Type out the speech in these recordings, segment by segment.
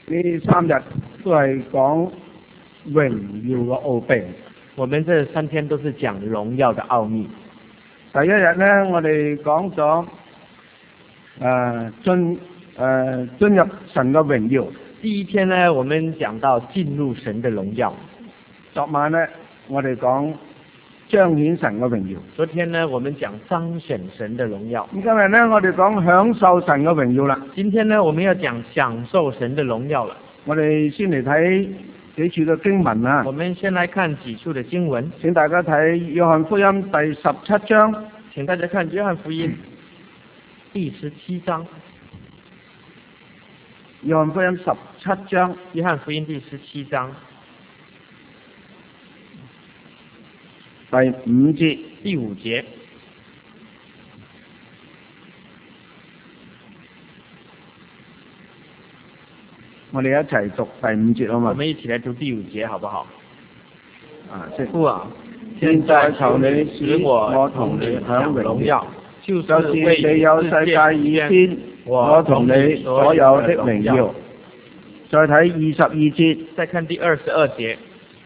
呢3日都係講榮耀嘅奧秘。 我們這3天都是講榮耀的奧秘。 第一日呢，我哋講咗進入神嘅榮耀。 第一天呢，我們講到進入神的榮耀。 昨晚呢，我哋講彰顯神嘅榮耀。 昨天呢，我們講彰顯神的榮耀。 咁今日呢，我哋講享受神嘅榮耀啦。 今天呢，我們要講享受神的榮耀了。 我哋先嚟睇幾處嘅經文啊。 我們先來看幾處的經文。 請大家睇約翰福音第17章。 請大家看約翰福音第17章。 約翰福音17章。 約翰福音第17章第5節。 第5節。 我哋一齊讀第5節好嘛？ 我們一起來讀第5節好不好？ 父啊，現在求你使我同你享榮耀，就是未有世界以前我同你所有的榮耀。再睇22節。 再看第22節。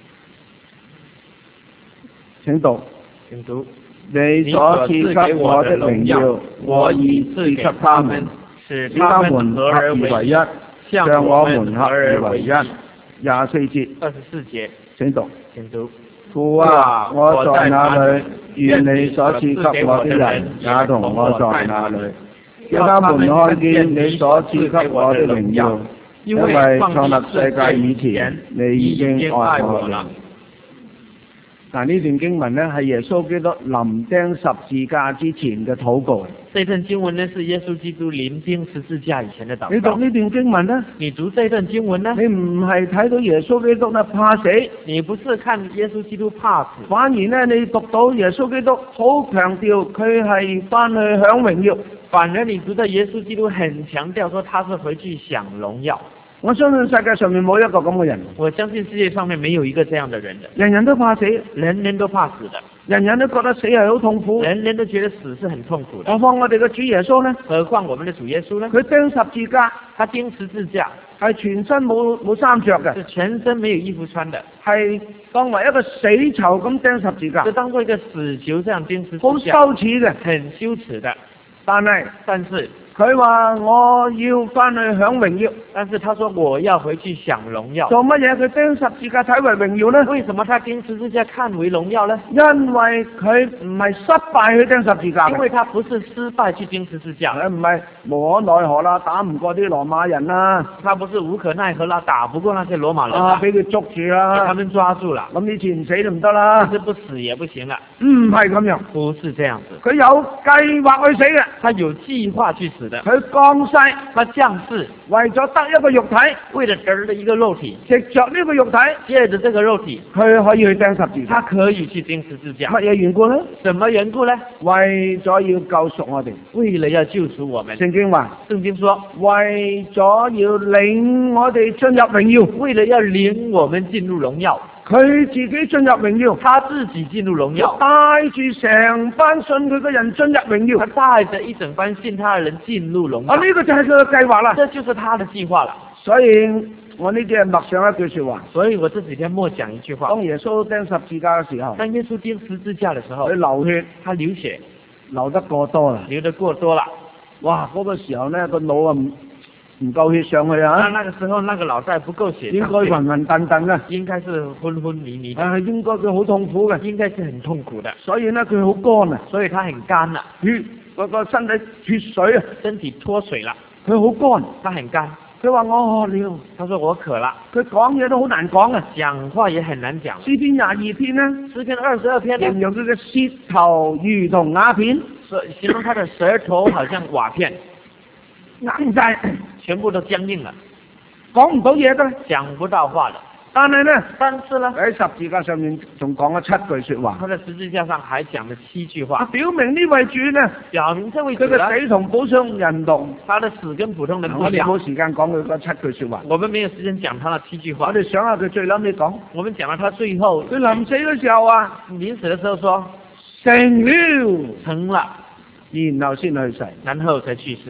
請讀。 請讀。 你所賜給我的榮耀，我已賜給他們，使他們合而為一，像我們合而為一。24節。 24節。 請讀。 請讀。 父啊，我在哪裏，願你所賜給我的人也同我在那裏，叫他們看見你所賜給我的榮耀，因為創立世界以前，你已經愛我了。嗱，呢段經文呢，係耶穌基督臨釘十字架之前嘅禱告。 這段經文呢，是耶穌基督臨釘十字架以前的禱告。 你讀呢段經文呢？ 你讀這段經文呢？ 你唔係睇到耶穌基督呢怕死， 你不是看耶穌基督怕死， 反而呢，你讀到耶穌基督好強調佢係翻去享榮耀。 反而你讀到耶穌基督很強調說他是回去享榮耀。 我相信世界上面冇一個咁嘅人。 我相信世界上面沒有一個這樣的人的。 人人都怕死， 人人都怕死的。 人人都覺得死係好痛苦， 人人都覺得死是很痛苦的。 何況我哋嘅主耶穌呢？ 何況我們的主耶穌呢？ 佢釘十字架， 他釘十字架係全身冇衫着嘅， 是全身沒有衣服穿的， 係當為一個死囚咁釘十字架， 就當做一個死囚這樣釘十字架， 好羞恥嘅， 很羞恥的。 但是佢話我要翻去享榮耀， 但是他說我要回去享榮耀。 做乜嘢佢釘十字架睇為榮耀呢？ 為什麼他釘十字架看為榮耀呢？ 因為佢唔係失敗去釘十字架， 因為他不是失敗去釘十字架， 佢唔係無可奈何啦，打唔過啲羅馬人啦， 他不是無可奈何啦，打不過那些羅馬人啊，俾佢捉住啦， 他們抓住了， 咁以前唔死都唔得啦， 但是不死也不行啦， 唔係咁樣， 不是這樣子， 佢有計劃去死嘅， 他有計劃去死的， 佢降世， 他降世為咗得一個肉體， 為了得一個肉體， 藉着呢個肉體， 借着這個肉體， 佢可以去釘十字架， 他可以去釘十字架， 乜嘢緣故呢？ 什麼緣故呢？ 為咗要救贖我哋， 為了要救贖我們。 聖經話， 聖經說， 為咗要領我哋進入榮耀， 為了要領我們進入榮耀， 佢自己進入榮耀， 他自己進入榮耀， 帶住成班信佢嘅人進入榮耀， 他帶着一整班信他的人進入榮耀。 呢個就係佢嘅計劃啦， 這就是他的計劃了。 所以我呢幾日默想一句說話， 所以我這幾天默講一句話。 當耶穌釘十字架嘅時候， 當耶穌釘十字架的時候， 佢流血， 他流血， 流得過多啦， 流得過多了。 哇！嗰個時候呢，個腦啊唔夠血上去啊！ 那個時候那個腦袋不夠血， 應該暈暈沌沌嘅， 應該是昏昏迷迷的， 應該佢好痛苦嘅， 應該是很痛苦的。 所以呢，佢好乾啊， 所以他很乾啦， 血個身體脫水啊， 身體脫水了， 佢好乾， 他很乾。 佢話我渴了， 他說我渴了。 佢講嘢都好難講啊， 講話也很難講。 詩篇22篇呢， 詩篇22篇呢， 形容佢嘅舌頭如同瓦片， 形容他的舌頭好像瓦片， 硬晒， 全部都僵硬了， 講唔到嘢嘅， 講不到話了。 但係呢，喺十字架上面仲講咗7句說話。 他在十字架上還講了7句話， 表明呢位主呢， 表明這位主佢嘅死同普通人同， 他的死跟普通人不一樣。 我哋冇時間講佢嗰7句說話。 我們沒有時間講他那7句話。 我哋想下佢最後尾講， 我們講到他最後， 佢臨死嘅時候啊， 臨死嘅時候說成了， 成了， 然後先去世， 然後才去世。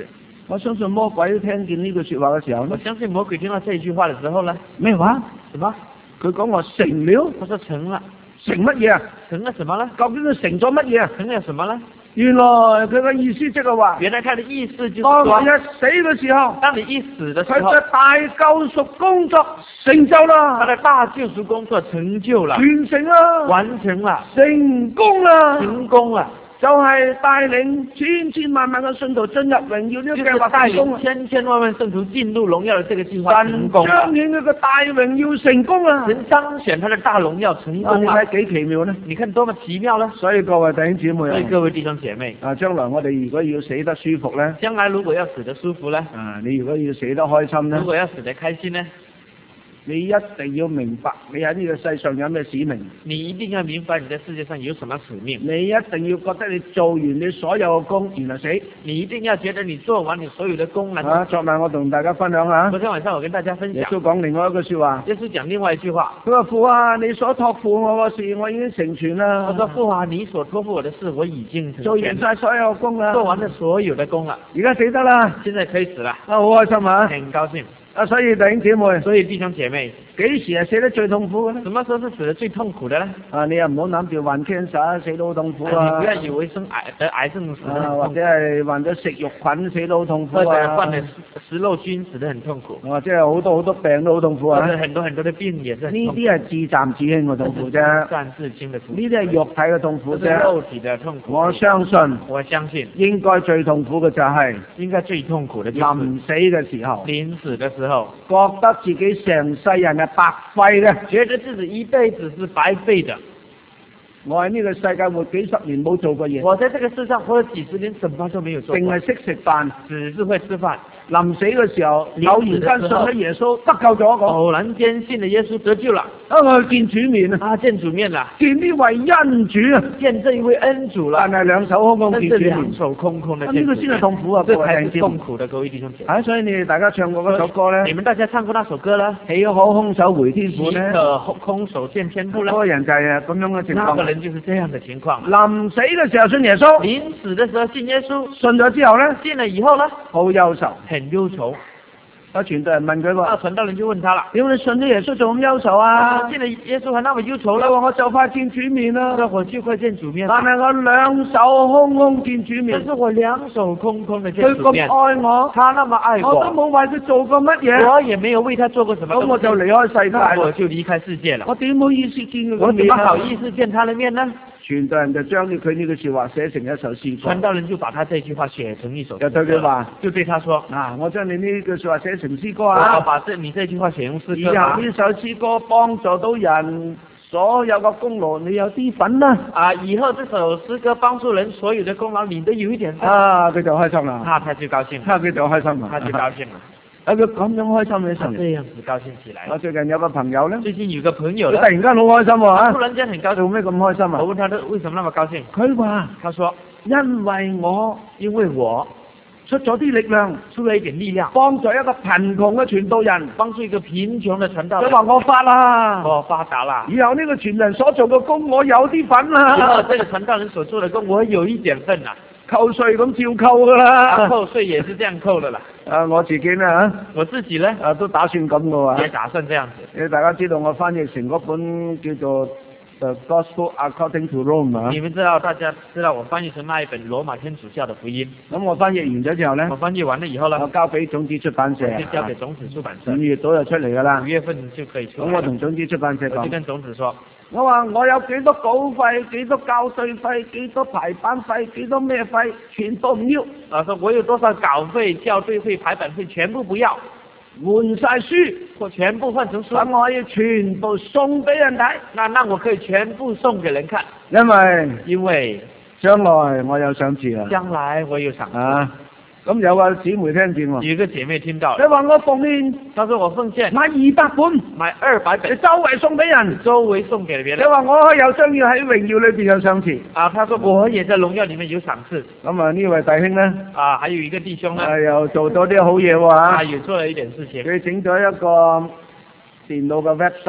我相信魔鬼聽見呢句說話嘅時候我呢， 相信魔鬼聽到這句話的時候呢， 咩話？ 什麼？ 佢講話成了， 他說成了， 成乜嘢啊？ 成了什麼呢？ 究竟佢成咗乜嘢啊？ 成了什麼呢？ 原來佢嘅意思即係話， 原來他的意思就是當說， 你一死嘅時候， 當你一死的時候， 佢嘅大救贖工作成就他啦， 的大救贖工作成就了， 完成啦， 完成了， 成功啦， 成功了， 就係帶領千千萬萬嘅信徒進入榮耀呢個計劃帶成功啦。 領千千萬萬聖徒進入榮耀的這個計劃成神功了彰，顯佢嘅大榮耀成功啦。 神彰顯他的大榮耀成你功了， 睇幾奇妙呢？ 你看多麼奇妙呢？ 所以各位弟兄姊妹所以啊， 各位弟兄姐妹， 將來我哋如果要死得舒服呢， 將來如果要死得舒服呢， 你如果要死得開心呢如，果要死得開心呢， 你一定要明白你喺呢個世上有咩使命， 你一定要明白你在世界上有什麼使命， 你一定要覺得你做完你所有嘅工，然後死。 你一定要覺得你做完你所有的功能。 昨晚我同大家分享下， 昨天晚上我跟大家分享， 耶穌講另外一句說話， 耶穌講另外一句話， 佢話父啊，你所託付我嘅事，我已經成全啦。 他說父啊，你所託付我的事我已經成做完全， 晒所有嘅工啦， 做完了所有的功了， 而家死得啦， 現在可以死了， 好開心啊！ 很高興。 所以弟兄姊妹， 所以弟兄姐妹， 幾時係死得最痛苦嘅呢？ 什麼時候是死得最痛苦的呢？ 你又唔好諗住患 cancer 死到好痛苦你啊不！要以為得癌症死得很痛苦， 或者係患咗食肉菌死到好痛苦或者啊！ 患了食肉菌死得很痛苦， 或者係好多病都好痛苦啊！ 或者很多的病也是很痛苦。 呢啲係自暫自輕嘅痛苦啫，呢暫自輕的痛苦， 啲係肉體嘅痛苦這是啫。 肉體的痛苦。 我相信我相信應該最痛苦嘅就係應該最痛苦的就是臨死嘅時候， 臨死的時候， 覺得自己成世人係白費嘅。 覺得自己一輩子是白費的。 我喺呢個世界活幾十年冇做過嘢， 我在這個世上活了幾十年，什麼都沒有做過， 淨係識食飯。 只是會吃飯。 臨死嘅時候， 臨偶然死嘅時候間信咗耶穌，得救咗一個。 偶然間信了耶穌得救了， 我去見主面啊， 見主面了， 見呢位恩主啊， 見這一位恩主了， 但係兩手空空但見主面是兩，手空空的咁見主面， 呢個先係痛苦啊！各這才是位弟兄姊妹痛苦的，各位弟兄姐妹。 所以你哋大家唱過嗰首歌咧， 你們大家唱過那首歌呢？ 豈可空手回天父豈咧？ 可空手見天父呢嗰？個人就係咁樣嘅情況。 那個人就是這樣的情況。 臨死嘅時候信耶穌， 臨死的時候信耶穌， 信咗之後咧， 信了以後呢， 好憂愁。 很憂愁。 傳道人問佢話： 傳道人就問他了， 點你信咗耶穌仲咁憂愁啊？ 信了耶穌還那麼憂愁呢？ 佢話我就快見主面啦， 我就快見主面， 但係我兩手空空見主面但。是我兩手空空的見佢咁主面。 愛我， 他那麼愛我都我， 冇為佢做過乜嘢， 我也沒有為他做過什麼東西， 咁我就離開世界啦。 那我就離開世界了。 我點好意思見佢我怎個面啊麼好意思見他的面呢？ 傳道人就將佢呢句説話寫成一首詩歌傳，道人就把他這句話寫成一首詩就對佢話： 就對他說， 我將你呢句説話寫成詩歌我要啊！ 把你這句話寫成詩以歌啊後呢首詩歌幫助到人，所有嘅功勞你有啲份啦。 以後這首詩歌幫助人所有的功勞，你都有一點份。 佢就開心啦。 他就高興了， 佢就開心啦。 他就高興了， 佢咁樣開心起他上嚟。 這樣子高興起來。 我最近有個朋友咧， 最近有個朋友佢呢突然間好開心喎突然間很高興， 做咩咁開心啊？ 我問他為什麼那麼高興， 佢話： 他說因為我因為我出咗啲力量， 出了一點力量， 幫助一個貧窮嘅傳道人。 幫助一個貧窮的傳道人， 佢話我發啦， 我發達了。 以後呢個傳人所做嘅工，我有啲份以後啦， 這個傳道人所做的工，我有一點份啦。 扣稅咁照扣噶啦。 扣稅也是這樣扣的啦。 我自己呢我自己呢， 都打算咁嘅也喎。 打算這樣子。 大家知道我翻譯成嗰本叫做《The Gospel According to Rome》啊。 你們知道，大家知道我翻譯成那一本羅馬天主教的福音。 咁我翻譯完咗之後呢我，翻譯完了以後呢， 我交俾種子出版社， 就交給種子出版社 5。月度就出嚟噶啦 5。月份就可以出來咁我同種子出版社講， 我就跟種子說， 我話我有幾多稿費、幾多校對費、幾多排版費、幾多咩費，全部唔要， 說我有多少稿費、校對費、排版費，全部不要， 換晒書， 我全部換成書。 咁我可以全部送俾人睇， 那我可以全部送給人看， 因為因為將來我有賞賜啊。 將來我有賞賜。 啊，咁有個姊妹聽見喎， 有一個姐妹聽到你了， 話我奉獻她說我奉獻買200本， 買200本， 你周圍送俾人， 周圍送給別你人。 話我又將要喺榮耀裏邊有賞賜。 她說我也在榮耀裡面有賞賜。 咁啊呢位弟兄呢， 還有一個弟兄呢， 又做咗啲好嘢喎他也做了一點事情， 佢整咗一個電腦嘅 website，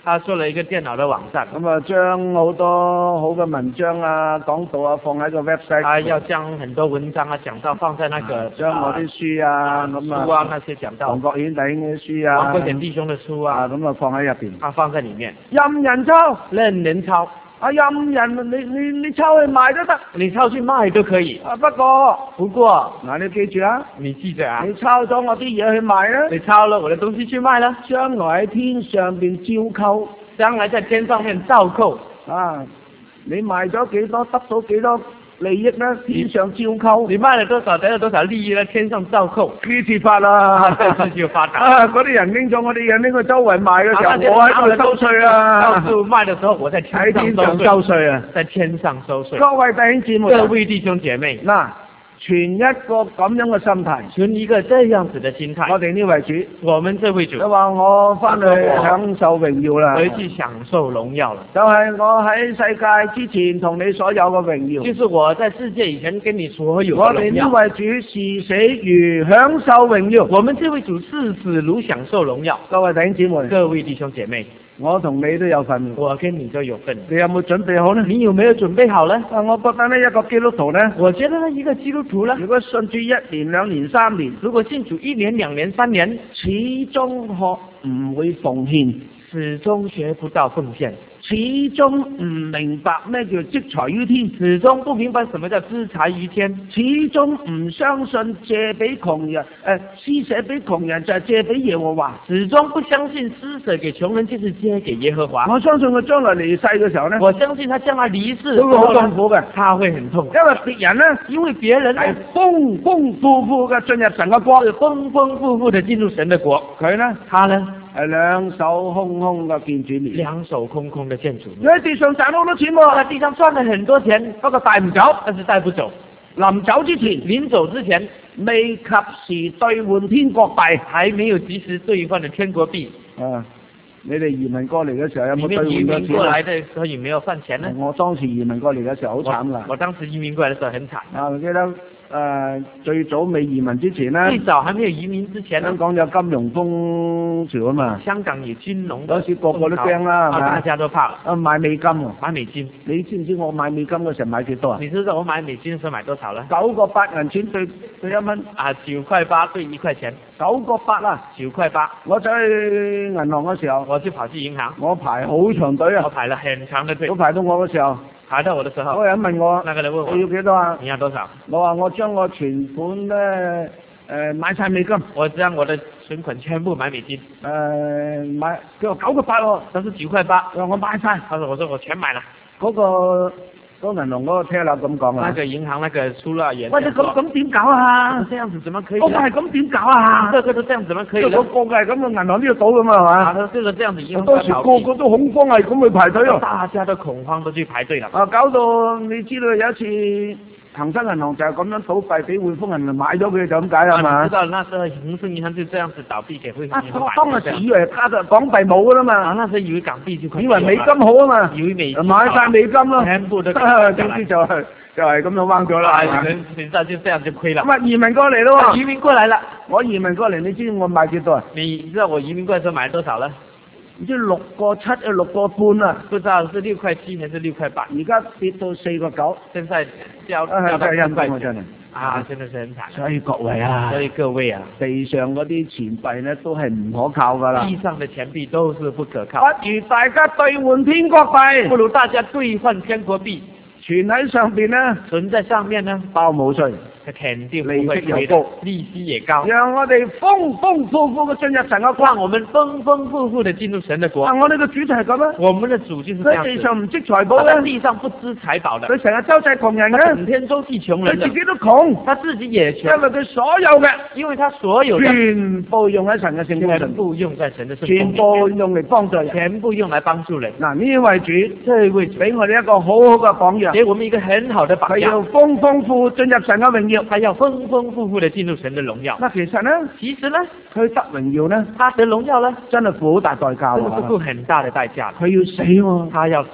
他做了一個電腦的網站， 咁啊將好多好嘅文章啊、講道啊放喺個 website。 他要將很多文章啊、講道放在那個將我啲書啊，咁書啊那些講道， 黃國顯弟兄嘅書啊， 黃國顯弟兄的書啊， 咁啊放喺入邊。 他放在裡面， 任人抄， 任人抄， 任人你抄去賣都得， 你抄去賣都可以。 不過嗱， 你記住啊， 你記着啊， 你抄咗我啲嘢去賣啦， 你抄了我的東西去賣啦， 將來喺天上邊照扣， 將來在天上面照扣。 你賣咗幾多，得到幾多利益呢？天上照扣。 你賣了多少，得了多少利益呢？天上照扣。 呢次發啦， 這次就發達。 嗰啲人拎咗我啲嘢拎去周圍賣嘅時候，我喺度收稅啊。 到處賣嘅時候，我在天上收稅啊， 在天上收稅。 各位弟兄姊妹， 各位弟兄姐妹， 嗱，存一個咁樣嘅心態， 存一個這樣子的心態。 我哋呢位主， 我們這位主， 你話我翻去享受榮耀啦， 回去享受榮耀了。 就係我喺世界之前同你所有嘅榮耀， 就是我在世界以前跟你所有的榮耀。 我哋呢位主視死如享受榮耀， 我們這位主視死如享受榮耀。 各位弟兄姊妹， 各位弟兄姐妹， 我同你都有份， 我跟你都有份。 你有冇準備好呢？ 你有沒有準備好呢？ 我覺得呢一個基督徒呢， 我覺得呢一個基督徒呢， 如果信主1年、2年、3年， 如果信主1年、2年、3年， 始終學唔會奉獻， 始終學不到奉獻， 始終唔明白咩叫積財於天， 始終不明白什麼叫積財於天， 始終唔相信借俾窮人，施捨俾窮人就係借俾耶和華， 始終不相信施捨給窮人就是借給耶和華。 我相信佢將來離世嘅時候呢， 我相信他將來離世都會好痛苦嘅， 他會很痛苦， 因為別人呢，係豐豐富富嘅進入神嘅國， 豐豐富富的進入神的國， 佢呢， 他呢， 係兩手空空嘅見主面， 兩手空空的見主面。 佢喺地上賺好多錢喎， 在地上賺了很多錢，不過帶唔走，但是帶不走。 臨走之前， 臨走之前未及時兌換天國幣， 還沒有及時兌換的天國幣。 你哋移民過嚟嘅時候有冇兌換移民過來錢？ 的時候有沒有換錢呢？ 我當時移民過嚟嘅時候好慘㗎。 我當時移民過來的時候很慘。 我記得最早未移民之前呢， 最早還沒有移民之前呢， 香港有金融風潮啊嘛。 香港有金融， 嗰時個個都驚啦，係咪？ 大家都怕。 買美金喎。 買美金。 你知唔知我買美金嘅時候買幾多啊？ 你知道我買美金嘅時候買多少呢 ？9個8銀錢對1蚊。 9塊8對1塊錢。 9個8啊！9塊8。我走去銀行嘅時候， 我就跑去銀行。 我排好長隊啊！ 我排了很長的隊。 我排到我嘅時候。 排到我的時候， 嗰個人問我， 那個人問我， 你要幾多啊？ 你要多少？ 我話我將我存款咧買晒美金。我將我的存款全部買美金。買，佢話9個8喎， 但是9塊8。 我話我買晒。 我說我全買了。 嗰個銀行嗰個 teller 咁講啊。 那個銀行那個出納員。 喂，你咁點搞啊？ 這樣子怎麼可以？ 個個係咁點搞啊？ 個個都這樣怎麼可以？ 個個係咁嘅，銀行都要倒㗎嘛係嘛？ 這個這樣子銀行。 當時個個都恐慌係咁去排隊啊！ 大家都恐慌都去排隊啦。 搞到你知道有一次恒生銀行就係咁樣倒閉，俾匯豐銀行買咗佢就咁解啦嘛。 知道那時候恒生銀行就這樣子倒閉，給匯豐銀行買。 當時以為加咗港幣冇㗎啦嘛。 那時候以為港幣就快。 以為美金好啊嘛。 以為美金。 買晒美金咯。 全部都。 點知就係咁樣彎咗啦。 現在就這樣就虧了。 咁啊移民過嚟咯。 移民過來了。 我移民過嚟，你知我買幾多啊？ 你知道我移民過來時候買多少呢？ 唔知6個7啊，6個半啊， 不知道是6塊7還是6塊8。 而家跌到4個9， 現在掉到5塊錢。真的是很慘。 所以各位啊，地上嗰啲錢幣呢都係唔可靠㗎啦。 地上的錢幣都是不可靠。 不如大家兌換天國幣。 不如大家兌換天國幣。 存喺上邊呢， 存在上面呢， 包冇稅， 肯定利息又高， 利息也高， 讓我哋豐豐富富嘅進入神嘅國。 讓我們豐豐富富的進入神的國。 我哋嘅主題係咁啊， 我們的主就是這樣子。 喺地上唔積財寶在地上不知財寶的。 佢成日周濟窮人嘅， 整天周濟窮人。 佢自己都窮， 他自己也窮。 因為佢所有嘅， 因為他所有的全部用喺神嘅聖工上， 全部用在神的聖工， 全部用嚟幫助人， 全部用來幫助人。 嗱，呢位主，這位俾我哋一個好好嘅榜樣， 給我們一個很好的榜樣。 佢要豐豐富富進入神嘅榮耀， 他要豐豐富富的進入神的榮耀。 嗱，其實呢，佢得榮耀呢， 他得榮耀呢， 真係付好大代價喎， 真係付很大的代價。 佢要死喎， 他要死。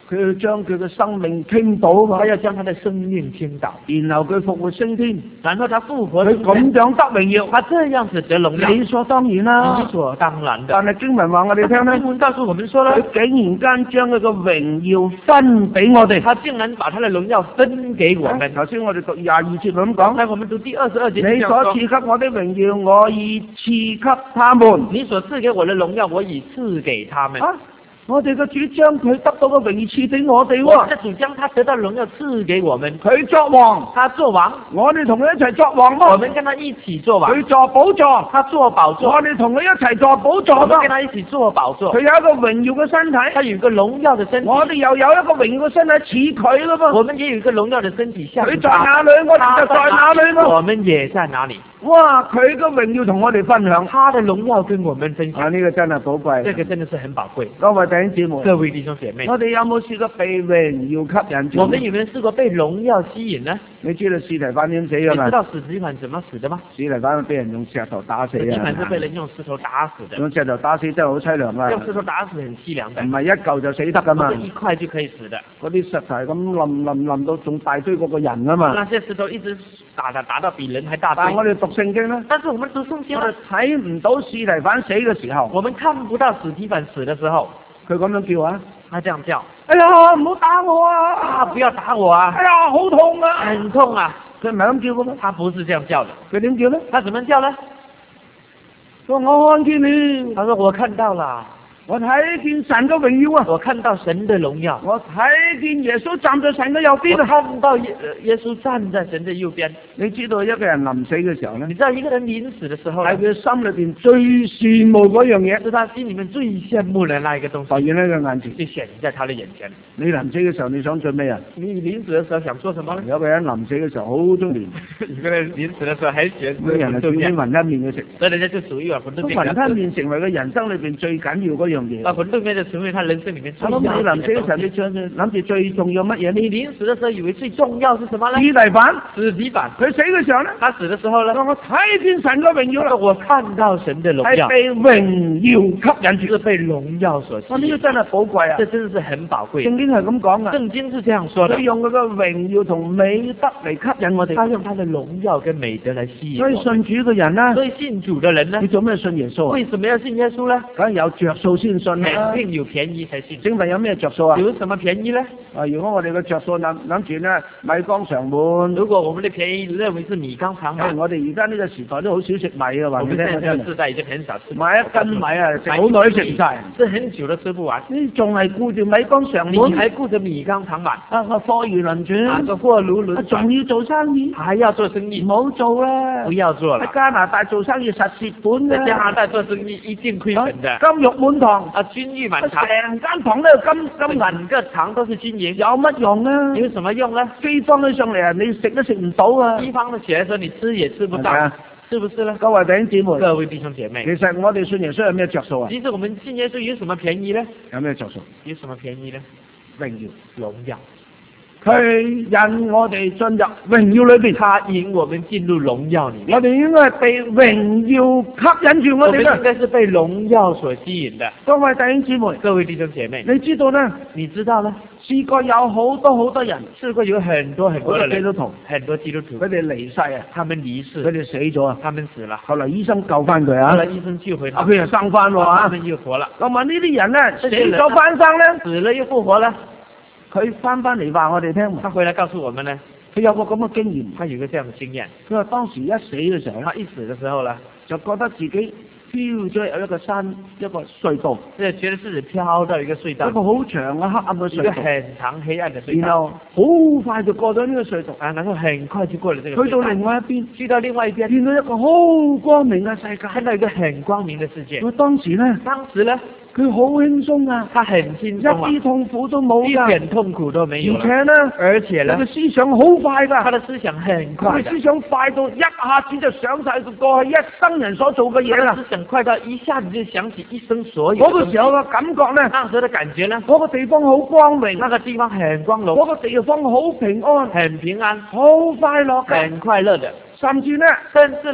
佢要將佢嘅生命傾倒啊嘛他，要將他的生命傾倒， 然後佢復活升天， 然後他復活佢升天， 咁樣得榮耀， 他這樣子得榮耀， 理所當然啦理。所當然的。 但係經文話我哋聽咧經，文告訴我們說佢呢， 竟然間將佢嘅榮耀分俾我哋。 他竟然把他的榮耀分給我們。 頭先我哋讀22節咁講， 剛才我們讀第22節， 你所賜給我的榮耀，我已賜給他們。 你所賜給我的榮耀，我已賜給他們。 啊！我哋嘅主將佢得到嘅榮耀賜俾我哋喎我們的，主將他得到榮耀賜給我們， 佢作王， 他做王， 我哋同佢一齊作王咯。 我們跟他一起做王， 佢坐寶座， 他做寶座， 我哋同佢一齊坐寶座咯我們跟。他一起做寶座佢。有一個榮耀嘅身體， 他有一個榮耀的身體， 我哋又有一個榮耀嘅身體似佢咯噃。 我們也有一個榮耀的身體，像佢在他。 哪裏，我哋就在哪裏咯。 我們也在哪裏。 哇！佢嘅榮耀同我哋分享， 他的榮耀跟我們分享， 呢個真係寶貴。 這個真的是很寶貴。 各位弟兄姊妹， 各位弟兄姐妹， 我哋有冇試過被榮耀吸引住？ 我們有沒有試過被榮耀吸引呢？ 你知道司提反點死你知㗎嘛？ 道史提反怎麼死的嗎？ 司提反俾人用石頭打死史提啊！ 反是被人用石頭打死的， 用石頭打死真係好凄涼啊！ 用石頭打死很凄涼的唔，係一嚿就死得㗎嘛不？是一塊就可以死的。 嗰啲石頭係咁冧到仲大堆過個人啊嘛！ 那些石頭一直打到比人還大堆。 但係我哋讀聖經咧， 但是我們讀聖經呢我哋，睇唔到司提反死嘅時候， 我們看不到史提反死的時候， 佢咁樣叫啊！ 他這樣叫哎呀，唔好打我啊！ 啊，不要打我啊， 哎呀，好痛啊！ 很痛啊。 佢唔係咁叫嘅咩？ 他不是這樣叫的， 佢點叫咧？ 他怎麼叫呢？ 佢話我看見你， 他說我看到了， 我睇見神嘅榮耀啊！ 我看到神的榮耀， 我睇見耶穌站在神嘅右我邊啊！ 看到耶穌站在神的右邊。 你知道一個人臨死嘅時候咧你，知道一個人臨死的時候呢， 喺佢心裏邊最羨慕嗰樣嘢， 是他心裡面最羨慕的那一個東浮西， 現喺佢眼前。 就顯在他的眼前。 你臨死嘅時候，你想做咩啊？ 你臨死的時候想做什麼呢？ 有個人臨死嘅時候好中意， 一個人臨死的時候還選嗰個人係煮啲雲吞麵嘅食。 所以人家就煮一碗餛飩咁麵。 雲吞麵成為佢人生裏邊最緊要嗰樣嘢。 那餛飩麵就成為他人生裡面最我諗你臨死嘅時候， 要緊的東西。 你諗住最重要乜嘢你呢？ 臨死的時候以為最重要是什麼呢司？提反， 史提反， 佢死嘅時候咧， 他死的時候呢， 我睇見神嘅榮耀啦， 我看到神的榮耀， 係被榮耀吸引住。 是被榮耀所吸引。 我呢個真係寶貴啊！ 這真的是很寶貴。 聖經係咁講噶， 聖經是這樣說的佢，用佢嘅榮耀同美德嚟吸引我哋。 他用他的榮耀跟美德來吸引所以我們。 信主嘅人咧， 所以信主的人呢你，做咩信耶穌啊？ 為什麼要信耶穌呢？ 梗係有着數先信啦肯。定有便宜才信。 請問有咩着數啊？ 有什麼便宜呢？ 啊，如果我哋嘅着數諗住咧米缸常滿， 如果我們的便宜認為是米缸常滿， 我哋而家呢個時代都好少食米啊，話我你聽啊真係。 們現在這個世代已經很少吃米， 買一斤米啊，食好耐都食唔晒。 吃很久都吃不完。 你仲係顧住米缸常你滿， 還顧着米缸常滿， 啊個貨如輪轉， 個貨如輪轉， 仲要做生意， 還要做生意唔，好做啦不。要做了喺。加拿大做生意實蝕本在加拿嘅， 大做生意一定虧本的， 金玉滿堂， 啊，金玉滿堂， 成間堂都係金銀， 整個堂都是金銀， 有乜用啊？ 有什麼用呢？ 饑荒起上嚟啊，你食都食唔到啊！ 西方的起來說你吃也吃不到係咪啊， 是不是呢？ 各位弟兄姊妹， 各位弟兄姐妹其，實我哋信耶穌有咩着數啊？ 其實我們信耶穌有什麼便宜呢？ 有咩着數？ 有什麼便宜呢？ 榮耀， 榮耀， 佢引我哋進入榮耀裏邊， 他引我們進入榮耀裡面。 我哋應該係被榮耀吸引住我我們哋嘅。 應該是被榮耀所吸引的。 各位弟兄姊妹， 各位弟兄姐妹， 你知道咧？ 你知道呢？ 試過有好多人， 試過有很多好多的人， 基督徒， 很多基督徒佢，哋離世啊， 他們離世佢，哋死咗啊， 他們死了， 後來醫生救翻佢啊後來，醫生救回他啊，佢又生翻喎他啊。 們又活了， 咁問呢啲人咧，死這些人咗翻生咧， 死了又復活了。 佢翻嚟話我哋聽， 他回來告訴我們呢， 佢有個咁嘅經驗。 他有個這樣的經驗， 佢話當時一死嘅時候咧， 他一死的時候呢， 就覺得自己飄咗入一個山一個隧道， 就覺得自己飄到一個隧道一，個好長嘅黑暗嘅一個隧道， 很長黑暗的隧然道， 後好快就過咗呢個隧道， 啊，然後很快就過了這個去到隧道， 另外一邊， 去到另外一邊， 見到一個好光明嘅世界。 看到一個很光明的世界。 佢當時咧， 當時呢， 佢好輕鬆啊， 他很輕一鬆啊， 啲痛苦都冇一㗎， 點痛苦都沒有了， 而且咧， 而且呢佢嘅，思想好快㗎， 他的思想很佢快的嘅思，想快到一下子就想晒佢過去一生人所做嘅嘢啦他的。思想快到一下子就想起一生所有嗰個的東西。 時候嘅感覺咧， 那時候的感覺呢， 嗰個地方好光明， 那個地方很光榮， 嗰個地方好平安， 很平安， 好快樂嘅， 很快樂的， 甚至咧， 甚至呢，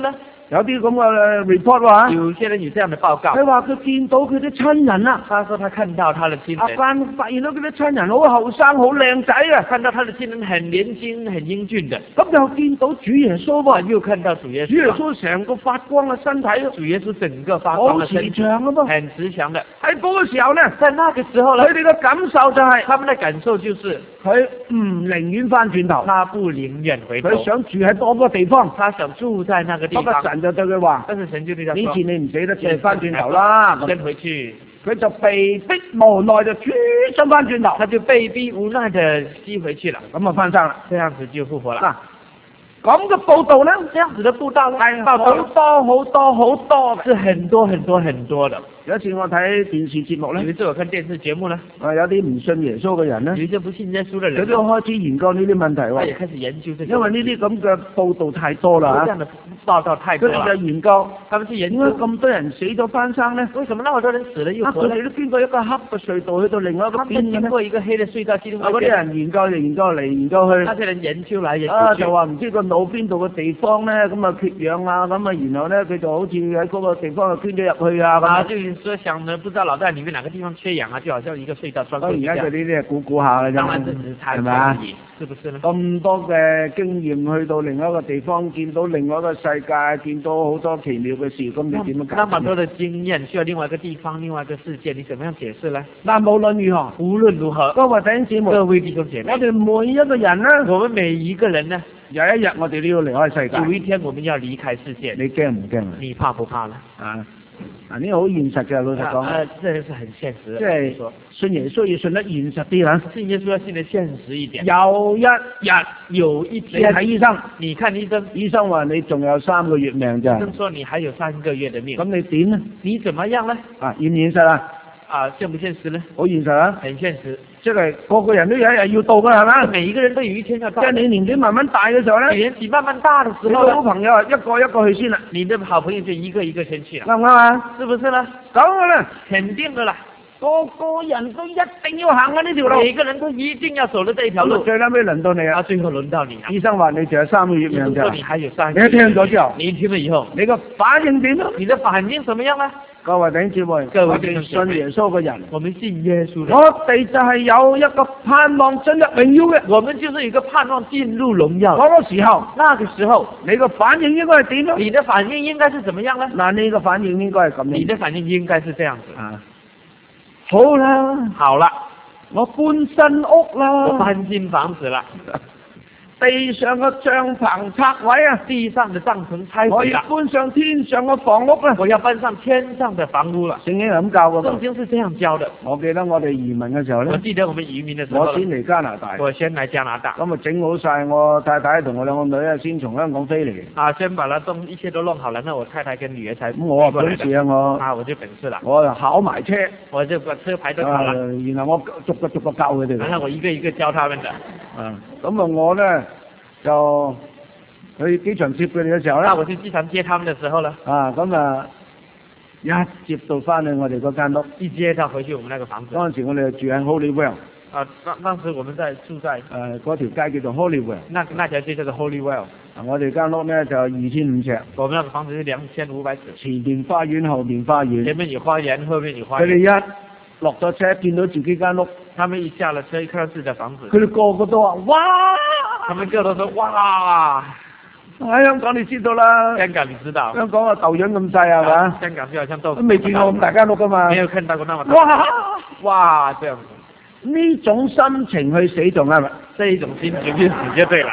有啲咁嘅 report 喎嚇。 有些人有這樣的報告， 佢話佢見到佢啲親人啦， 他說他看到他的親人， 發現到佢啲親人好後生好靚仔啊， 看到他的親人很年輕很英俊的， 咁又見到主耶穌喎， 又看到主耶穌， 主耶穌成個發光嘅身體， 主耶穌整個發光好慈的身體， 祥啊噃。 很慈祥的。 喺嗰個時候呢， 在那個時候呢， 佢哋嘅感受就係他們的感受就是佢唔寧願翻轉頭， 他不寧願回頭， 佢想住喺多個地方。 他想住在那個地不過方。 神就對佢話： 但是神就對他說： 呢次你唔死得，你翻轉頭啦。 先回去。 佢就被逼無奈就轉身翻轉頭， 他就被逼無奈的吸回去了， 咁啊翻生啦。 這樣子就復活了。 嗱，咁嘅報道呢， 這樣子的報道係好多嘅， 是很多很多很多的。 有一次我睇電視節目呢， 有一次我看電視節目呢， 有啲唔信耶穌嘅人呢， 有一些不信耶穌的人， 佢都開始研究呢啲問題他也喎。 開始研究這些， 因為呢啲咁嘅報道太多啦嚇， 這樣的報道太多佢哋了。 就研究他們去研點解究咁多人死咗翻生呢？ 為什麼那麼多人死了又活了？ 佢哋都經過一個黑嘅隧道去到另外一個他們邊嘅呢？ 經過一個黑的隧道去另外一嗰啲邊， 人研究嚟研究嚟研究去。 那些人研究來研究去就，話唔知個腦邊度嘅地方咧，咁啊缺氧啊，咁啊然後咧佢就好似喺嗰個地方就捐咗入去啊咁。 就是說想呢，不知道腦袋裡面哪個地方缺氧啊，就好像一個隧道鑽過當去這樣。 然而家佢呢啲係估下嘅啫， 當然這只是猜測係咪啊而？已，是不是呢？ 咁多嘅經驗去到另外一個地方，見到另外一個世界，見到好多奇妙嘅事，咁你點樣解釋？ 那麼多的經驗，需要另外一個地方，另外一個世界，你怎麼樣解釋呢？ 但無論如何， 無論如何， 各位弟兄姊妹， 各位弟兄姐妹我，哋每一個人咧， 我們每一個人呢， 有一日我哋都要離開世界。 有一天我們要離開世界， 你驚唔驚啊？ 你怕不怕呢？ 呢個好現實嘅，老實講， 這個是很現實的。 即係信耶穌要信得現實啲嚇。 信耶穌要信得現實一點。 有一日， 有一你天， 睇醫生， 你看醫生， 醫生話你仲有3個月命咋， 醫生說你還有3個月的命， 咁你點呢？ 你怎麼樣呢？ 現唔現實啊？ 現不現實呢？ 好現實啊！ 很現實。 即係個個人都有一日要到㗎，係咪？ 每一個人都有一天要到。 即係你年紀慢慢大嘅時候咧， 年紀慢慢大的時你候呢， 好朋友啊，一個一個去先啦， 你的好朋友就一個一個先去了， 啱唔啱啊？ 是不是呢？ 咁嘅啦， 肯定的啦， 個個人都一定要行嘅呢條路。 每個人都一定要走的這一條路。 最撚尾輪到你啊！ 最後輪到你啊！ 醫生話你仲有3個月命咋， 醫生說你還有3個你一聽咗之後， 你聽了以後， 你個反應點啊？ 你的反應怎麼樣呢？ 各位弟兄姊妹， 各位我哋弟兄姊妹信耶穌嘅人， 我們信耶穌的， 我哋就係有一個盼望進入榮耀嘅。 我們就是有一個盼望進入榮耀。 嗰個時候， 那個時候， 你個反應應該係點啊？ 你的反應應該是怎麼樣呢？ 嗱，你個反應應該係咁樣。 你的反應應該是這樣子。 好啦， 好了， 我搬新屋啦， 我搬進房子了， 地上嘅帳篷拆毀啊， 地上的帳篷拆我要毀了， 搬上天上嘅房屋啦。 我要搬上天上的房屋了。 聖經係咁教㗎嘛。 聖經是這樣教的。 我記得我哋移民嘅時候我咧， 記得我們移民的時候呢， 我先嚟加拿大， 我先來加拿大， 咁啊整好晒，我太太同我兩個女啊先從香港飛嚟。 先把它一切都弄好了，那我太太跟女兒才咁我啊過來的本事啊， 我就本事了， 我就考埋車， 我就把車牌都考了， 然後我逐個教佢哋。 然後我一個一個教他們的。 咁啊我咧就去機場接佢哋嘅時候咧， 那我去機場接他們的時候呢， 咁啊一接到翻去我哋嗰間屋， 一接到回去我們那個房子。 嗰陣時我哋住喺 Holywell， 當時我們住在嗰條街叫做 Holywell， 那條街叫做 Holywell。 我哋間屋咧就2500尺， 我們那個房子是2500尺， 前面花園後面花園， 前面有花園，後面有花佢哋園。 一落咗車見到自己間屋， 他們一下了車，一看到自己的房子， 佢哋個個都話：哇！ 他們個個都說：哇！ 喺香港你知道啦， 香港你知道， 香港個豆樣咁細係嘛？ 香港就好像豆腐， 都未見過咁大間屋噶嘛？ 沒有看到過那麼大。 哇！ 哇！這樣子， 呢種心情去死仲係咪？ 這一種心情去死就對了。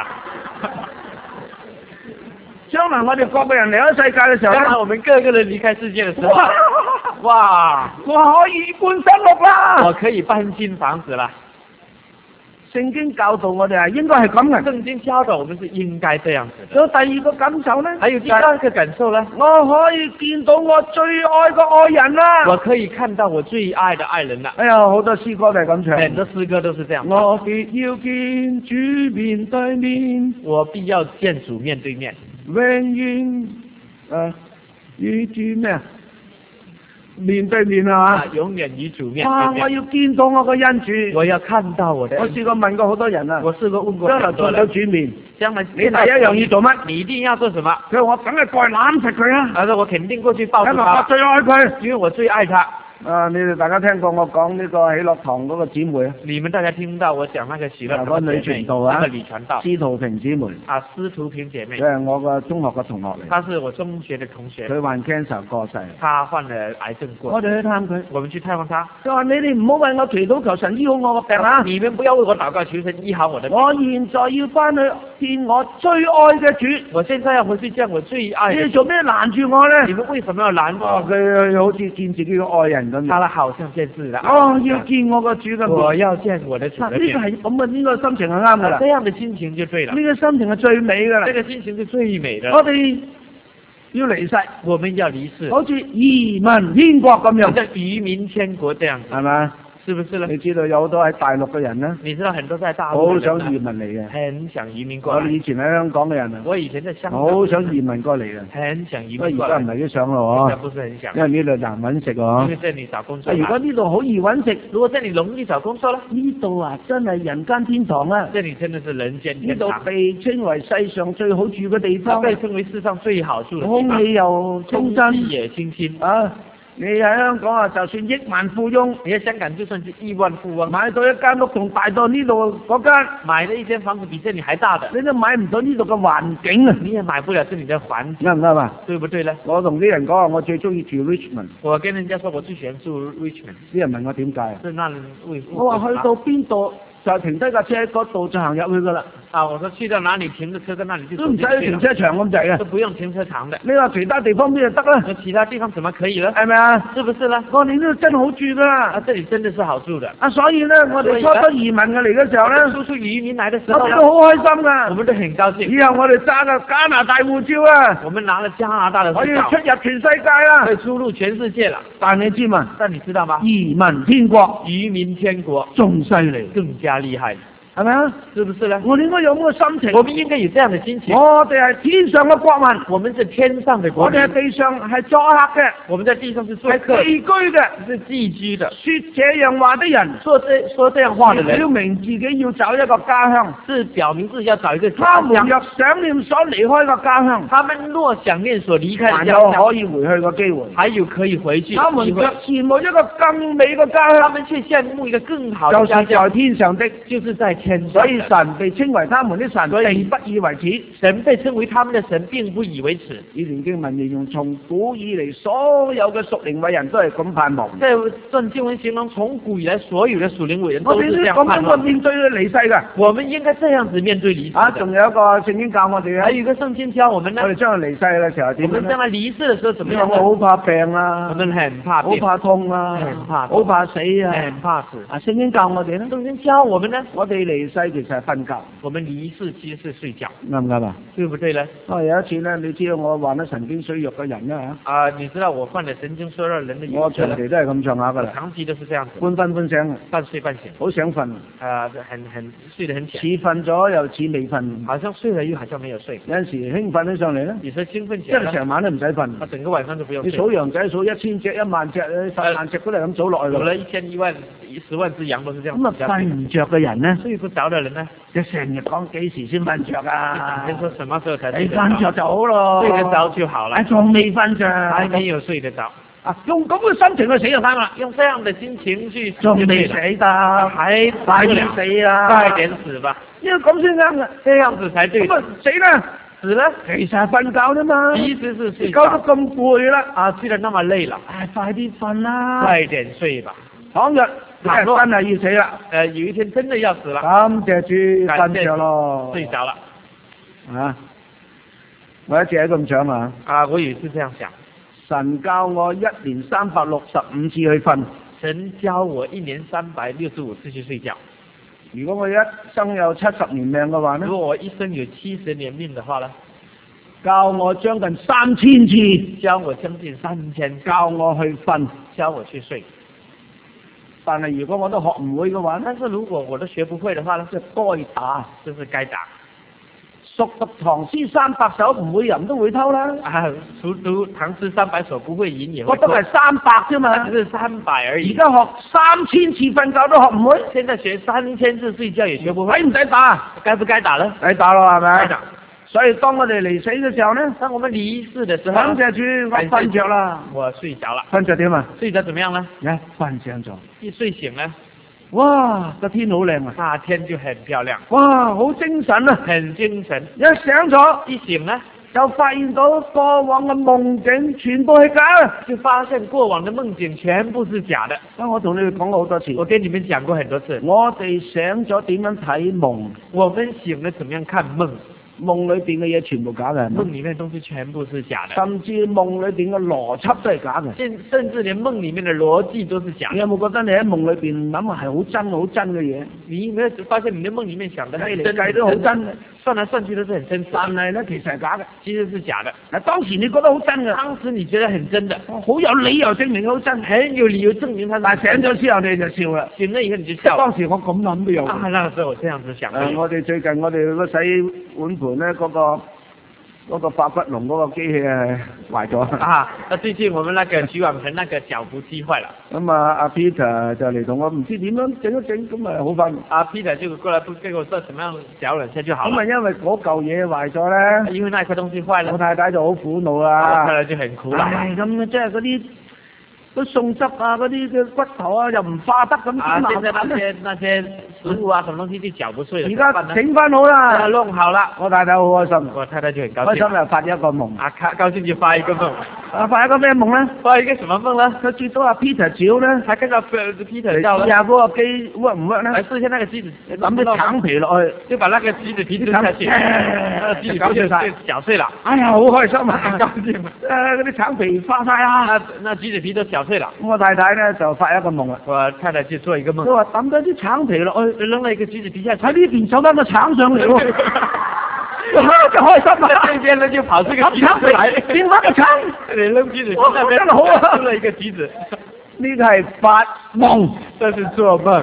將來我哋各個人離開世界嘅時候咧， 當我們各個人離開世界的時候，哇！ 我可以搬新屋啦！ 我可以搬進房子啦。 聖經教導我哋係應該係咁嘅。 聖經教導我們是應該這樣子的。 有第二個感受咧， 還有第二個感受呢？ 我可以見到我最愛嘅愛人啦！ 我可以看到我最愛的愛人啦！ 哎呀，好多詩歌都係咁唱。 很多詩歌都是這樣。 我必要見主面對面， 我必要見主面對面。 永遠與主咩啊？ 面對面係嘛？ 永遠與主面哇！ 對面。 我要見到我個恩主。 我要看到我的恩主。 我試過問過好多人啊， 我試過問過將來撞到很多人， 主面， 將來你第一樣要做乜？ 你一定要做什麼？ 佢話我梗係過去攬實佢啊！ 他說我肯定過去抱住因為我他， 最愛佢。 因為我最愛他。 你哋大家聽過我講呢個喜樂堂嗰個姊妹啊？ 你們大家聽到我講那個喜樂堂嗰女傳道啊， 那個女傳道， 司徒平姊妹。 司徒平姐妹。 佢係我個中學嘅同學嚟。 她是我中學的同學。 佢患 cancer 過世。 她患了癌症過世。 我哋去探佢。 我們去探望她。 佢話：你哋唔好為我祈禱求神醫好我個病啊！ 你們不要為我禱告求神醫好我的病。 我現在要翻去見我最愛嘅主。 我現在要回去見我最愛。 你做咩攔住我咧？ 你們為什麼要攔我？ 佢好似見自己嘅愛人咁。 他好像見自己的愛。 要見我個主嘅面。 我要見我的主的面。 呢個係咁嘅，呢個心情係啱㗎啦。 這樣的心情就對了。 呢個心情係最美㗎啦。 這個心情是最美的。 我哋要離世， 我們要離世， 好似移民天國咁樣， 像移民天國這樣子， 係咪？ 是不是呢？ 你知道有好多喺大陸嘅人呢？ 你知道很多在大陸好想移民嚟嘅， 很想移民過來。 我哋以前喺香港嘅人啊， 我以前在香港， 好想移民過嚟嘅， 很想移不過民過來。 而家唔係幾想咯現在不是很想， 因為呢度難揾食喎。 因為這裏找工作。 如果呢度好易揾食， 如果這裏容易找工作呢？ 呢度啊真係人間天堂啊！ 這裏真的是人間呢度天堂。 被稱為世上最好住嘅地方， 被稱為世上最好住的地方。 空氣又清空氣新， 也清新。 你喺香港啊，就算億萬富翁， 你喺香港就算是億萬富翁， 買到一間屋仲大到呢度嗰間， 買了一間房子比這裏還大的， 你都買唔到呢度嘅環境啊！ 你也買不了這裏的環境， 啱唔啱啊？ 對不對呢？ 我同啲人講話，我最中意住 Richmond。 我跟人家說我最喜歡住 Richmond。 啲人問我點解啊？ 是那人為我話去到邊度就停低架車喺嗰度就行入去噶啦。 我說去到哪裡停個車，在那裡就都唔使去停車場咁滯嘅， 都不用停車場的。 你話其他地方邊就得啦？ 那其他地方怎麼可以呢？ 係咪啊？ 是不是呢？ 我哋呢度真好住噶。 這裡真的是好住的。 所以呢，我哋初初移民嘅嚟嘅時候呢， 初初移民來的時候， 我哋都好開心噶。 我們都很高興。 以後我哋揸個加拿大護照啊， 我們拿了加拿大的護照， 可以出入全世界啦， 可以出入全世界了。 但你知嘛？ 但你知道嗎？ 移民天國， 移民天國仲犀利， 更加厲害。 係咪啊？ 是不是呢？ 我哋應該有咁嘅心情。 我們應該有這樣的心情。 我哋係天上嘅國民， 我們是天上的國民。 我哋喺地上係作客嘅， 我們在地上是做客， 係寄居嘅， 是寄居的。 說這樣話的人， 說這樣話的人， 表明自己要找一個家鄉， 是表明自己要找一個家鄉。 他們若想念所離開嘅家鄉， 他們若想念所離開的家鄉， 鄉， 可以回去嘅機會， 還有可以回去。 他們若羨慕一個更美嘅家鄉， 他們卻羨慕一個更好的家鄉， 就是在天上的， 就是在天上。 所以神被稱為他們的神，並不以為恥。 神被稱為他們的神，並不以為恥。 以前經文形容從古以嚟所有嘅屬靈偉人都係咁盼望。 這段經文形容從古以來所有的屬靈偉人都是這樣盼望。 我哋面對離世㗎， 我們應該這樣子面對離世。 仲有一個聖經教我哋， 還有一個聖經教我們呢。 我哋將來離世嘅時候點？ 我們將來離世嘅時候怎麼樣？ 我好怕病啊， 我們很怕病， 好怕痛啊，好怕死啊， 很怕死。 聖經教我哋呢？ 聖經教我們呢？ 我哋離世其實係瞓覺， 我們離世其實是睡覺， 啱唔啱啊？ 對不對呢？ 有一次呢，你知道我患咗神經衰弱嘅人啦嚇。你知道我患咗神經衰弱人的。 我長期都係咁上下㗎啦。 長期都是這樣子。 半瞓半醒， 半睡半醒。 好想瞓。 睡得很淺。 似瞓咗又似未瞓。 好像睡了又好像沒有睡。 有陣時興奮起上嚟咧。 有時興奮起來。 即係成晚都唔使瞓。 整個晚上都不用睡。 你數羊仔數1000隻、1萬隻、10萬隻都係咁數落去。 數了1000、1萬、10萬隻羊都是這樣。 咁啊瞓唔着嘅人呢？ 睡不着的人呢？ 就成日講幾時先瞓着啊？ 你說什麼時候才？ 你瞓着就好咯。 睡得着就好了。 仲未瞓着。 還沒有睡得着。 用咁嘅心情去死就啱啦， 用這樣的心情去， 仲未死得， 還快啲死啦， 快點死吧， 因為咁先啱嘅， 這樣子才對。 咁啊死啦， 死了， 其實係瞓覺啫嘛， 其實是睡覺， 搞得咁攰啦， 睡得那麼累了， 快啲瞓啦， 快點睡吧。 倘若真係要死啦， 有一天真的要死了， 感謝主瞓着咯， 睡着了， 我一直係咁想啊， 我也是這樣想。 神教我1年365次去瞓。 神教我1年365次去睡覺。 如果我一生有70年命嘅話呢？ 如果我一生有70年命的話呢？ 教我將近3000次。 教我將近3000。 教我去瞓。 教我去睡。 但係如果我都學唔會嘅話， 但是如果我都學不會的話呢？ 就該打， 就是該打。 熟讀唐詩300首，唔會人都會偷啦。 熟讀唐詩300首，不會吟也會覺得係300啫嘛。 只是300而已。 而家學3000次瞓覺都學唔會。 現在學3000次睡覺也學不會。 使唔使打？ 該不該打呢？ 使打咯，係咪？ 該打。 所以當我哋離死嘅時候呢， 當我們離世嘅時候， 感謝主，我瞓着啦。 我睡着了。 瞓着點啊？ 睡着怎麼樣呢？ 瞓醒咗。 一睡醒呢？ 哇，個天好靚啊！ 那天就很漂亮。 哇，好精神啊！ 很精神。 一醒咗， 一醒呢， 就發現到過往嘅夢境全部係假， 就發現過往嘅夢境全部是假的。 我同你哋講過好多次， 我跟你們講過很多次。 我哋醒咗點樣睇夢？ 我們醒了怎麼樣看夢？ 夢裏邊嘅嘢全部假嘅， 夢裏面嘅東西全部是假的， 甚至夢裏邊嘅邏輯都係假嘅， 甚至連夢裏面嘅邏輯都是假的。 你有冇覺得你喺夢裏邊諗係好真嘅嘢？ 你有沒有發現你嘅夢裏面想的計嚟計都好真嘅， 算來算去都是很真實， 但係咧其實係假嘅， 其實是假的。 嗱，當時你覺得好真嘅， 當時你覺得很真的， 好有理由證明好真， 很有理由證明它。 但係醒咗之後你就笑啦， 醒咗以後你就笑。 當時我咁諗都有。 那個時候我這樣子想。 我哋最近我哋個洗碗盤咧嗰個發骨龍嗰個機器係壞咗。 最近我們那個洗碗盆那個腳扶機壞了。 咁阿 Peter 就嚟同我唔知點樣整一整，咁咪好翻。 阿 Peter 就過來跟我說，怎麼樣腳兩下就好了。 咁因為嗰嚿嘢壞咗咧。 因為那塊東西壞了。 我太太就好苦惱啦。 我太太就很苦惱。 咁即係嗰啲餸汁啊，嗰啲嘅骨頭啊，又唔化得咁。 現在那些食物啊，什麼東西就攪不碎了。 而家整翻好啦， 弄好了， 我太太好開心。 我太太就很高興。 開心又發一個夢。 高興就發一個夢。 發一個咩夢咧？ 發一個什麼夢呢？ 佢見到阿 Peter 照咧， 他看到 Peter 照了。 試下嗰個機 work 唔 work 咧？ 來試一下那個機子， 抌啲橙皮落去， 就把那個機子皮丟下去，機子皮就攪碎了。 哎呀，好開心啊！ 高興啊！ 嗰啲橙皮化晒啊！ 那機子皮都攪碎了。 我太太咧就發一個夢啦。 我太太就做一個夢。 佢話抌咗啲橙皮落去， 扔了一個機子皮下去， 喺呢邊走翻個橙上嚟喎。就開心啊！ 這邊呢就跑出個橘子來， 變翻個橙， 你扔橘子皮那邊真係好啊！ 扔了一個橘子， 呢個係發夢， 這是做夢。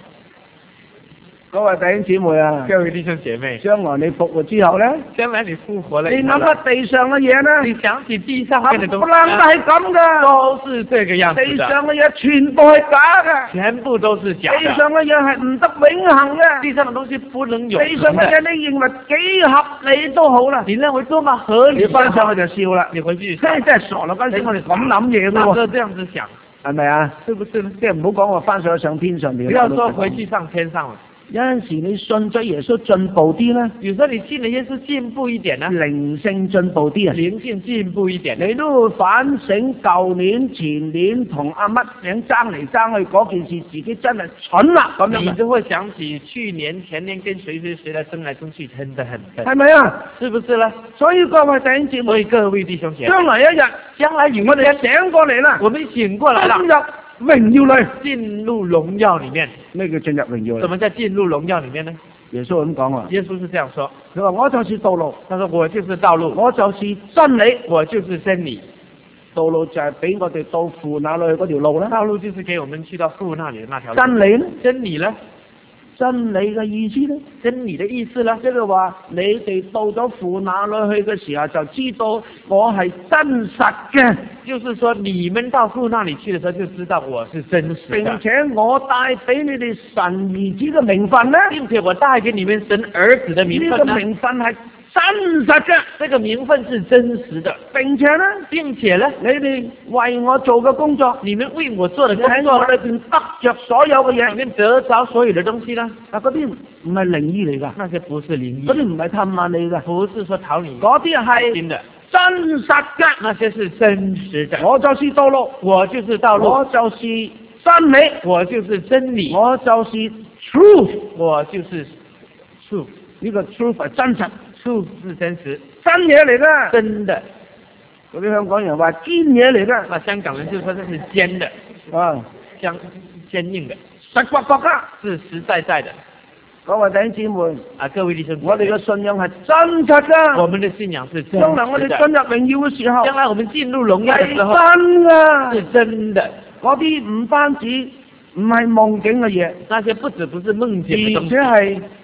各位弟兄姊妹啊， 各位弟兄姐妹， 將來你復活之後咧， 將來你復活了， 你諗下地上嘅嘢咧， 你想起地上嘅東西， 冚唪唥都係咁噶， 都是這個樣子的。 地上嘅嘢全部係假嘅， 全部都是假的。 地上嘅嘢係唔得永恆嘅， 地上嘅東西不能永恆。 地上嘅嘢你認為幾合理都好啦， 你認為多麼合理， 你翻上去就笑啦， 你回去真係傻啦！嗰陣時我哋咁諗嘢嘅喎， 就這樣子想， 係咪啊？是不是？即係唔好講我翻上去上天上邊。 不要說回去上天上了。 有陣時你信咗耶穌進步啲咧， 有時候你信了耶穌進步一點呢， 靈性進步啲啊， 靈性進步一點， 你都會反省舊年、前年同阿乜名爭嚟爭去嗰件事，自己真係蠢啦咁樣。 你就會想起去年、前年跟誰來爭來爭去，真的很笨， 係咪啊？ 是不是呢？ 所以各位弟兄姊妹， 各位弟兄姐妹， 將來一日，我哋醒過嚟啦， 我們醒過來了， 進入榮耀裏， 進入榮耀裏面。 咩叫進入榮耀？ 怎麼叫進入榮耀裏面呢？ 耶穌咁講啊， 耶穌是這樣說， 佢話我就是道路， 他說我就是道路， 我就是真理， 我就是真理。 道路就係俾我哋到父那裏嗰條路啦， 道路就是給我們去到父那裏的那條路。 真理呢？ 真理呢？ 真理嘅意思呢？ 真理的意思呢？ 即係話你哋到咗父那裏去嘅時候，就知道我係真實嘅。 就是說，你們到父那裏去的時候，就知道我是真實的。 並且我帶俾你哋神兒子嘅名分呢， 並且我帶給你們神兒子的名分呢， 呢個名分係真實嘅， 這個名分是真實的。 並且呢，你哋為我做嘅工作， 你們為我做的工作， 喺我裏邊得着所有嘅嘢， 裏面得着所有的東西呢？ 嗰啲唔係靈醫嚟㗎， 那些不是靈醫， 嗰啲唔係氹下你㗎， 不是說討你， 嗰啲係真的。 真實嘅， 那些是真實的。 我就是道路， 我就是道路； 我就是真理， 我就是真理； 我就是 truth， 我就是 truth。 呢個 truth 係真實 ，truth 是真實， 真嘢嚟㗎， 真的。 嗰啲香港人話堅嘢嚟㗎， 那香港人就說這是堅的，堅硬的， 實骨骨㗎， 是實在在的。 各位弟兄姊妹， 各位弟兄姊妹， 我哋嘅信仰係真實㗎。 我們的信仰是真實的。 將來我哋進入榮耀嘅時候， 將來我們進入榮耀嘅時候， 係真㗎， 是真的。 嗰啲唔單止唔係夢境嘅嘢， 那些不只不是夢境嘅東西， 而且係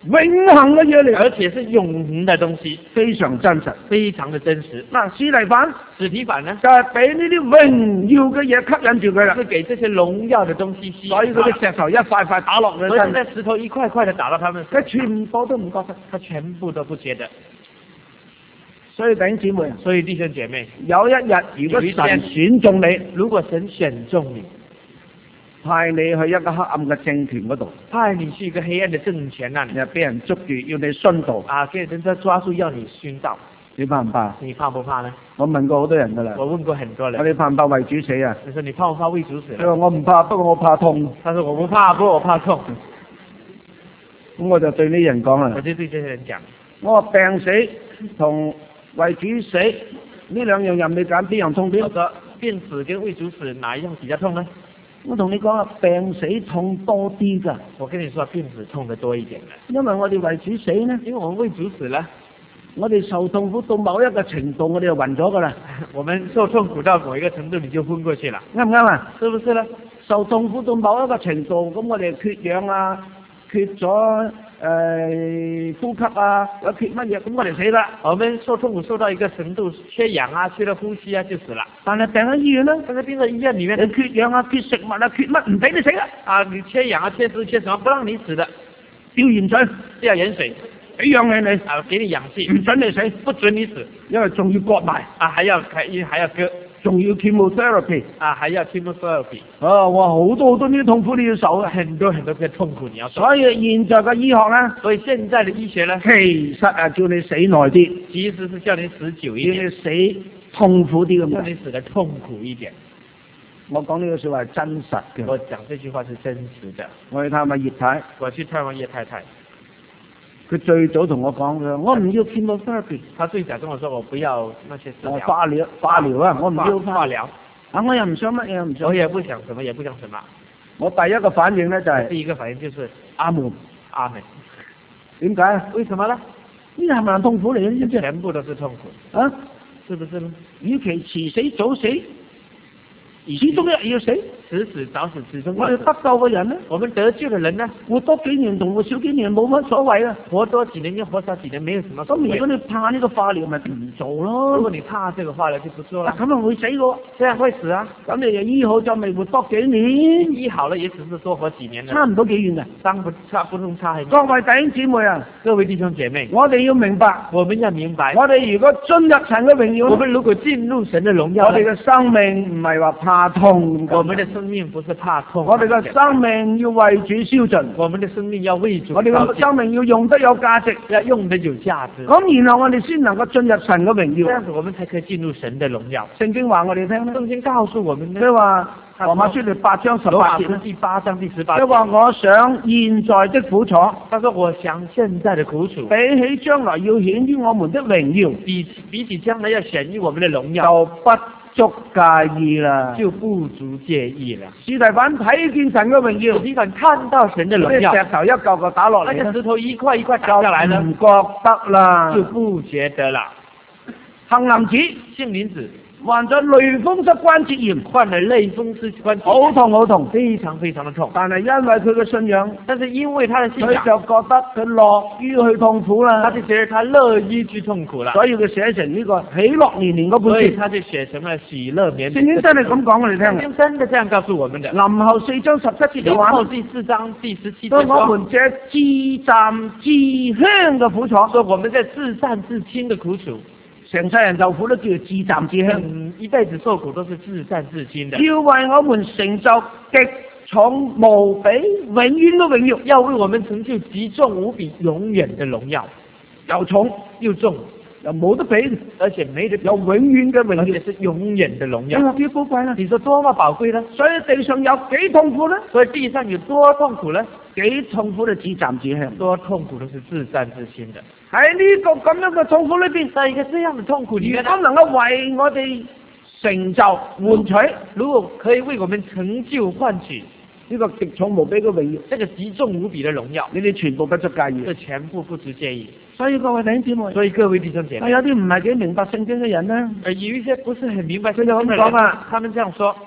永恆嘅嘢嚟， 而且是永恆的東西， 非常真實。 非常的真實。 嗱，司提反史提反呢， 就係俾呢啲榮耀嘅嘢吸引住佢啦， 是給這些榮耀的東西吸引， 所以嗰啲石頭一塊塊打落佢所以身， 那石頭一塊塊的打到他們， 佢全部都唔覺得。 他全部都不覺得。 所以弟兄姊妹， 所以弟兄姐妹， 有一日如果神選中你， 如果神選中你， 派你去一個黑暗嘅政權嗰度， 派你去一個黑暗的政權那裡， 又俾人捉住要你殉道， 給人家抓住要你殉道， 你怕唔怕？ 你怕不怕呢？ 我問過好多人噶啦， 我問過很多人， 你怕唔怕為主死啊？ 你說你怕不怕為主死？ 佢話我唔怕，不過我怕痛。 他說我不怕，不過我怕痛。 咁我就對呢人講啦， 我就對這些人講， 我話病死同為主死呢兩樣任你揀，邊樣痛啲？ 我說病死跟為主死哪一樣比較痛呢？ 我同你講啊，病死痛多啲㗎。 我跟你說病死痛得多一點嘅， 因為我哋為主死呢， 因為我們為主死呢， 我哋受痛苦到某一個程度，我哋就暈咗㗎啦。 我們受痛苦到某一個程度，你就昏過去了， 啱唔啱啊？ 是不是呢？ 受痛苦到某一個程度，咁我哋缺氧啊，缺咗呼吸啊，或者缺乜嘢，咁我哋死啦。 我們受痛苦受到一個程度，缺氧啊，缺了呼吸啊，就死了。 但係病喺醫院呢， 但是病在醫院裡面， 你缺氧啊，缺食物啊，缺乜唔俾你死啊？ 啊，你缺氧啊，缺食缺什麼，不讓你死的， 吊鹽水， 吊鹽水， 俾氧氣你， 啊，給你氧氣， 唔准你死， 不准你死， 因為仲要割埋， 啊，還要割， 仲要 chemotherapy， 啊，還要 chemotherapy， 哇，好多呢啲痛苦你要受啊， 很多嘅痛苦你要受。 所以現在嘅醫學呢， 所以現在的醫學呢， 其實係叫你死耐啲， 其實是叫你死久一叫點， 你死痛苦啲咁叫樣。 你死得痛苦一點。 我講呢個説話係真實嘅。 我講這句話是真實的。 我去探下葉太， 我去探望葉太太， 佢最早同我講嘅，我唔要 chemotherapy， 他最早跟我說我不要那些治療， 化療啊，我唔要化療， 啊，我又唔想乜嘢，唔想我。也不想什麼，也不想什麼。 我第一個反應咧就係第一個反應就是阿門， 阿門。 點解啊？ 為什麼呢？ 呢係咪痛苦嚟嘅？知唔知全部都是痛苦， 啊？ 是不是呢？ 與其遲死早死，始終一日要死。 遲死早死，始終我哋得救嘅人呢， 我們得救的人呢， 活多幾年同活少幾年冇乜所謂啊。 活多幾年跟活少幾年沒有什麼所咁如果謂。 你怕呢個化療，咪唔做如咯果。你怕這個化療就不做了， 咁啊會死嘅， 這樣會死啊。 咁你就醫好咗，咪活多幾年， 醫好了也只是多活幾年差了， 唔多幾遠嘅。 差不中差很遠。 各位弟兄姊妹啊， 各位弟兄姐妹， 我哋要明白， 我們要明白， 我哋如果進入神嘅榮耀呢， 我們如果進入神的榮耀呢， 我哋嘅生命唔係話怕痛， 我們的生命不是怕痛， 我哋嘅生命要為主燒盡， 我們的生命要為主我哋嘅生命要用得有價值， 要用得有價值， 咁然後我哋先能夠進入神嘅榮耀。 這樣子我們才可以進入神的榮耀。 聖經話我哋聽咧， 聖經告訴我們呢， 佢話羅馬書第8章羅馬 18節， 書第8章第18 佢話我想現在的苦楚， 他說我想現在的苦楚， 比起將來要顯於我們的榮耀， 比起將來要顯於我們的榮耀， 就不足介意啦。 就不足介意了。 司提反睇見神嘅榮耀， 司提反看到神的榮啲耀， 石頭一嚿嚿打落嚟咧， 那個石頭一塊一塊打下來呢， 唔覺得啦。 就不覺得了。 杏林子杏林子患咗類風濕關節炎， 患了類風濕關節好痛好痛， 非常非常的痛， 但係因為佢嘅信仰， 但是因為他的信仰， 佢就覺得佢樂於去痛苦啦他，就覺得他樂於去痛苦了， 所以佢寫成呢個喜樂年年嗰本書。 所以他就寫成了喜樂年。 聖經真係咁講我哋聽嘅。 聖經真的這樣告訴我們的。 林後4章17節就然話後第4章第17 當節說， 我們這至暫至輕嘅苦楚， 說我們在至暫至輕的苦楚， 成世人受苦都叫做至暫至輕， 一輩子受苦都是至暫至輕的， 要為我們成就極重無比永遠嘅榮耀， 要為我們成就極重無比永遠的榮耀， 又重又重， 又冇得比， 而且沒得比， 有永遠嘅榮耀而且。是永遠的榮耀。 你話幾寶貴啦？ 你說多麼寶貴呢？ 所以地上有幾痛苦呢？ 所以地上有多痛苦呢？ 幾痛苦就至暫至輕。 多痛苦都是至暫至輕的。 喺呢個咁樣嘅痛苦裏邊， 在一個這樣的痛苦裏面呢， 如果能夠為我哋成就換取如果可以為我們成就換取呢個極重無比嘅榮耀， 這個極重無比的榮耀， 你哋全部不足介意這。全部不足介意。 所以各位弟兄姊妹， 所以各位弟兄姐妹， 有啲唔係幾明白聖經嘅人呢， 有一些不是很明白佢就咁聖經的人講啊， 他們這樣說：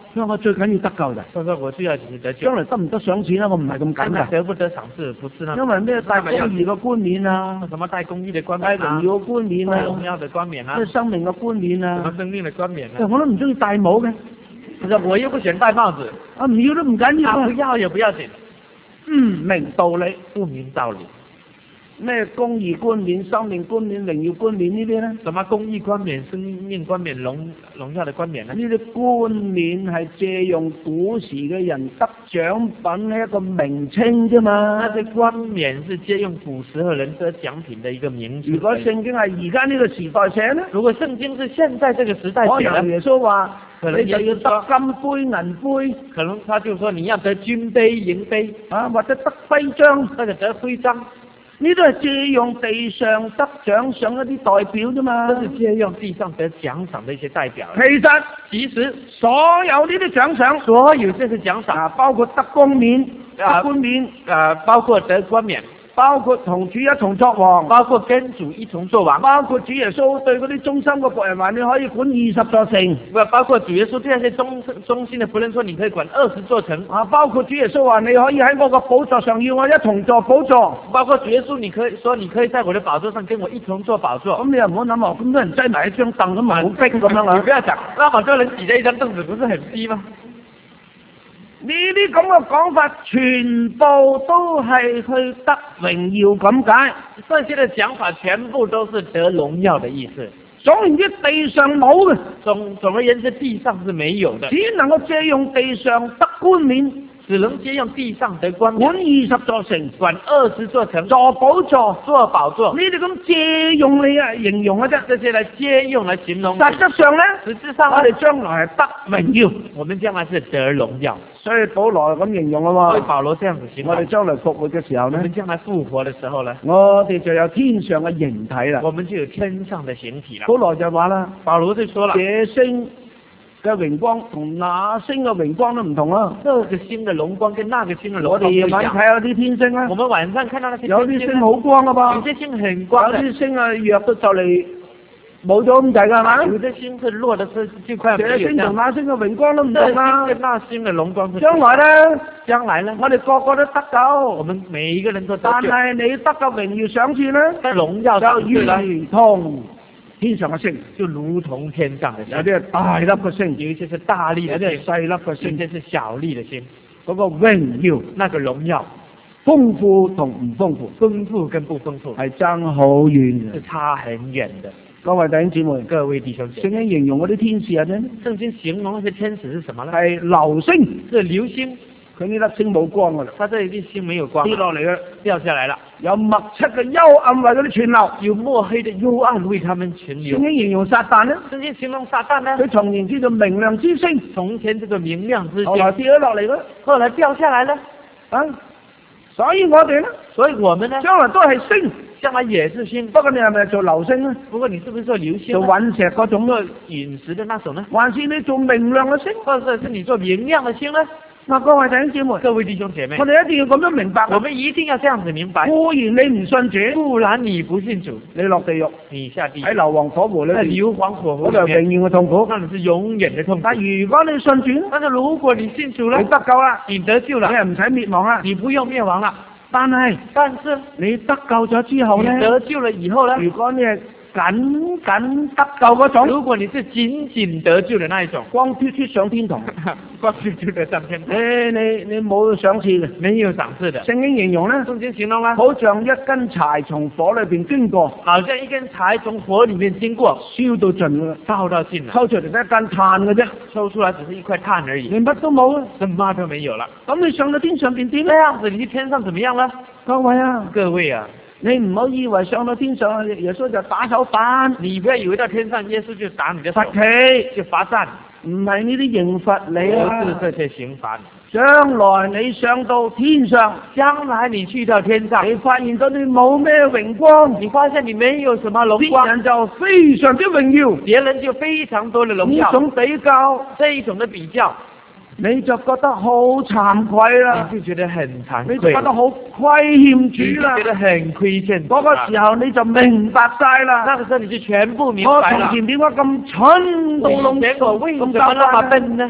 佢話我最緊要得救咋。 他說我最要緊得救， 將來得唔得賞賜咧？我唔係咁緊將來㗎。 得不得賞賜不是呢？ 因為咩帶公義嘅冠冕啊， 什麼帶公義的冠帶冕啊榮耀嘅冠冕帶榮啊， 耀的冠冕啊咩，生命嘅冠冕什麼啊， 生命的冠冕啊？ 我都唔中意戴帽嘅。 他說我又不喜歡戴帽子， 啊，唔要都唔緊要啊。 不要也不要緊， 明道理。 不明道理。 咩公義冠冕、生命冠冕、榮耀冠冕呢啲咧？ 什麼公義冠冕、生命冠冕、榮耀的冠冕呢？ 呢啲冠冕係借用古時嘅人得獎品嘅一個名稱啫嘛。 那些冠冕是借用古時候人得獎品的一個名詞。 如果聖經係而家呢個時代寫咧， 如果聖經是現在這個時代寫的， 可能耶穌話可能你就要得金杯銀杯可能他就說你要得金杯銀杯， 啊，或者得徽章， 或者得徽章， 呢都係借用地上得獎賞一啲代表啫嘛。 都是借用地上得獎賞的一些代表。 其實其實所有呢啲獎賞， 所有這些獎賞啊，包括得冠冕、得冠冕， 包括得冠冕， 包括同主一同作王， 包括跟主一同作王， 包括主耶穌對嗰啲忠心嘅僕人話你可以管20座城， 包括主耶穌對那些忠心的僕人說你可以管20座城， 啊，包括主耶穌話你可以喺我個寶座上要我一同坐寶座， 包括主耶穌你可以在我的寶座上跟我一同坐寶座。 咁你又唔好諗喎，咁多人擠埋一張凳咁咪好逼咁樣啊！ 你不要講，那麼多人擠在一張凳子，不是很逼嗎？ 呢啲咁嘅講法，全部都係去得榮耀咁解。 這些的講法全部都是得榮耀的意思。 總言之，地上冇嘅， 總而言之，地上是沒有的， 只能夠借用地上得冠冕， 只能借用地上得冠冕， 管20座城， 管20座城， 坐寶座， 坐寶座。 呢啲咁借用你啊形容嘅啫， 這些來借用來形容。 實質上咧， 實質上我哋將來係得榮耀。 我們將來是得榮耀。 所以保羅咁形容啊嘛， 所以保羅這樣子形容。 我哋將來復活嘅時候咧我們，將來復活的時候呢， 我哋就有天上嘅形體啦。 我們就有天上的形體了。 保羅就話啦， 保羅就說了， 這星嘅榮光同那星嘅榮光都唔同啦。 這個星的榮光跟那個星的榮光我哋夜晚睇下啲天星啦， 我們晚上看到那些有啲星好光啊噃， 有些星很光的， 有啲星啊弱到就嚟冇咗咁滯㗎係嘛？ 有些星是弱的是就快沒有。 這星同那星嘅榮光都唔這同啊！ 星跟那星的榮光是將來咧， 將來呢， 我哋個個都得救， 我們每一個人都得救， 但係你得嘅榮耀賞賜咧， 但榮耀就賞賜呢如同天上嘅星， 就如同天上的星， 有啲係大粒嘅星， 有一些是大粒的星， 有啲係細粒嘅有星， 些是小粒的星， 嗰個榮耀那個榮耀豐富同唔豐富豐富跟不豐富係爭好遠嘅。 是差很遠的。 各位弟兄姊妹， 各位弟兄姐聖妹， 經形容嗰啲天使係咩？ 聖經形容那些天使是什麼呢？ 係流星， 是流星， 佢呢粒星冇光㗎啦， 它這一粒星沒有光， 跌落嚟嘅， 掉下來了， 有密漆嘅幽暗為嗰啲存留。 有墨黑的幽暗為他們存留聖。經形容撒旦咧， 聖經形容撒旦呢， 佢從前叫做明亮之星， 從前這個明亮之後來星， 跌咗落嚟嘅， 後來掉下來了。 啊！所以我哋咧， 所以我們呢， 將來都係星， 將來也是星。 不過你係咪做流星咧？ 不過你是不是做流星做呢？ 隕石嗰種咧， 隕石的那種呢？ 還是你做明亮嘅星？ 或者是你做明亮的星呢？ 嗱，各位弟兄姊妹， 各位弟兄姐妹我，哋一定要咁樣明白。 我們一定要這樣子明白。 固然你唔信主， 不然你不信主， 你落地獄， 你下地喺流黃火湖裏在邊， 硫磺火湖嗰度係裏面， 永遠嘅痛苦。 那你是永遠的痛苦。 但如果你信主咧， 但是如果你信主了你，得救啦， 你得救了， 你係唔使滅亡啦。 你不用滅亡了。 但係但是你得救咗之後你咧， 得救了以後呢？ 如果你係僅得救嗰種， 如果你是僅僅得救的那一種， 光脫脫上天堂， 光是就得上天堂， 你冇賞賜嘅。 沒有賞賜的。 聖經形容咧， 聖經形容呢， 好像一根柴從火裏邊經過， 好像一根柴從火裡面經過， 燒到盡㗎啦， 燒到盡了， 抽出嚟得一間炭嘅啫， 抽出來只是一塊炭而已， 你乜都冇啊！ 什麼都沒有了。 咁你上到天上邊點這咧？ 樣子，你去天上怎麼樣呢？ 各位啊， 各位啊， 你唔好以為上到天上，耶穌就打手板、 你不要以為到天上，耶穌就打你的手罰，企， 就罰站， 唔係呢啲刑罰你不啊！ 是這些刑罰。 將來你上到天上， 將來你去到天上， 你發現到你冇咩榮光， 你發現你沒有什麼榮別光， 人就非常之榮耀。 別人就非常多的榮耀。 呢種比較， 這一種的比較， 你就覺得好慚愧啦， 你就覺得很慚愧， 你就覺得好虧欠你主啦就覺。得很虧欠。 嗰個時候你就明白晒啦。 那個時候你就全部明我白了。 從前點解咁蠢到我以窿前我為什麼咁那麼交關呢？ 笨呢？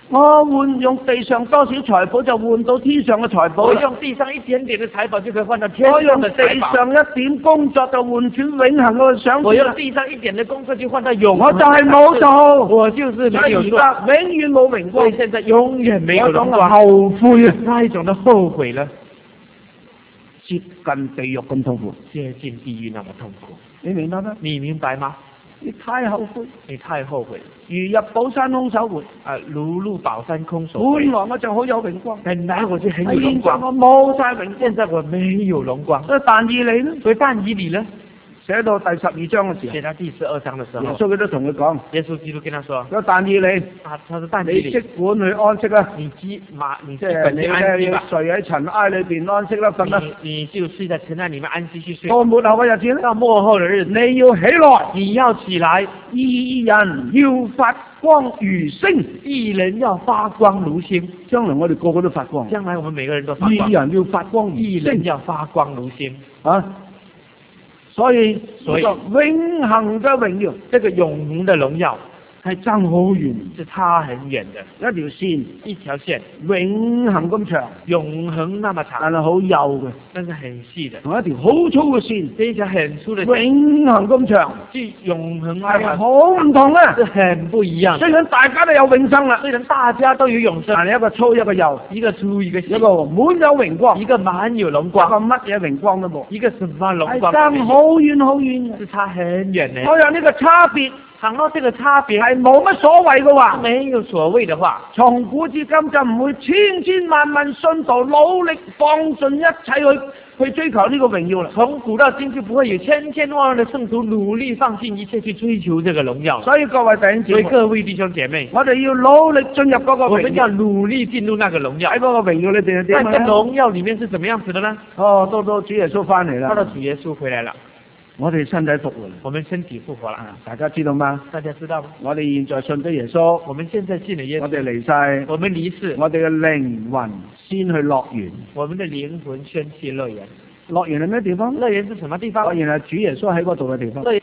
我用地上多少財寶就換到天上嘅財寶我啦。 用地上一點點的財寶就可以換到天我用上的財寶。 地上一點工作就換取永恆嘅賞我用賜啦。 地上一點的工作就換到永我恆就係冇做， 我就是沒有做， 所以而家永遠冇榮光所以。現在永遠沒有嗰種榮光， 後悔啊， 那一種的後悔了， 接近地獄咁痛苦。 接近地獄那麼痛苦， 你明白嗎？ 你明白嗎？ 你太後悔， 你太後悔了。 如入寶山空手回。 如入寶山空手回。 本來我就好有榮光， 本來我就很有榮現在光， 我冇晒榮光。 現在我沒有榮光。 所以但以理呢， 所以但以理呢， 寫到第12章嘅時候， 寫到第12章的時候， 耶穌佢都同佢講： 耶穌基督跟他說， 有但以理， 他說但以你即理， 管去安息啦， 你基即係你本去安息咧要吧， 睡喺塵埃裏邊安息啦，瞓啦。 你就睡在塵埃裡面安息去睡。 到末後嘅日子咧， 到末後的日子， 你要起來， 你要起來， 義人要發光如星。 義人要發光如星。 將來我哋個個都發光， 將來我們每個人都發光。 義人要發光如義人星要發光如星。 啊！所以所以呢個永恆嘅榮耀這個永恆的榮耀係爭好遠， 是差很遠的一條線一條線， 永恆咁長， 永恆那麼長， 但係好幼嘅， 但是很細的， 同一條好粗嘅線， 這一條很粗的永恆咁長， 是永恆那麼係好唔同啊！ 是很不一樣。 雖然大家都有永生啦， 雖然大家都有永生， 但係一個粗一個幼， 一個粗一個一細， 個滿有榮光， 一個滿有榮一個光， 乜嘢榮光都冇， 一個什麼榮係光爭好遠好遠嘅。 是差很遠的。 所以呢個差別倘若這個差別係冇乜所謂嘅話， 沒有所謂的話， 從古至今就唔會千萬萬信徒努力放盡一切去追求呢個榮耀啦。 從古到今就不會有千萬的聖徒努力放盡一切去追求這個榮耀。 所以各位弟兄姊所以妹， 各位弟兄姐妹， 我哋要努力進入嗰個榮耀。 我們要努力進入那個榮耀。 喺嗰個榮耀裏邊係點那個啊？ 榮耀裡面是怎麼樣子的呢？ 哦，到主耶穌翻嚟到了啦， 主耶穌回來了， 我哋身體復活啦。 我們身體復活了。 大家知道嗎？ 大家知道嗎？ 我哋現在信咗耶穌， 我們現在信了耶穌， 我哋離世， 我們離世， 我哋嘅靈魂先去樂園。 我們的靈魂先去樂園。 樂園係咩地方？ 樂園是什麼地方？ 樂園係主耶穌喺嗰度嘅地方。 樂園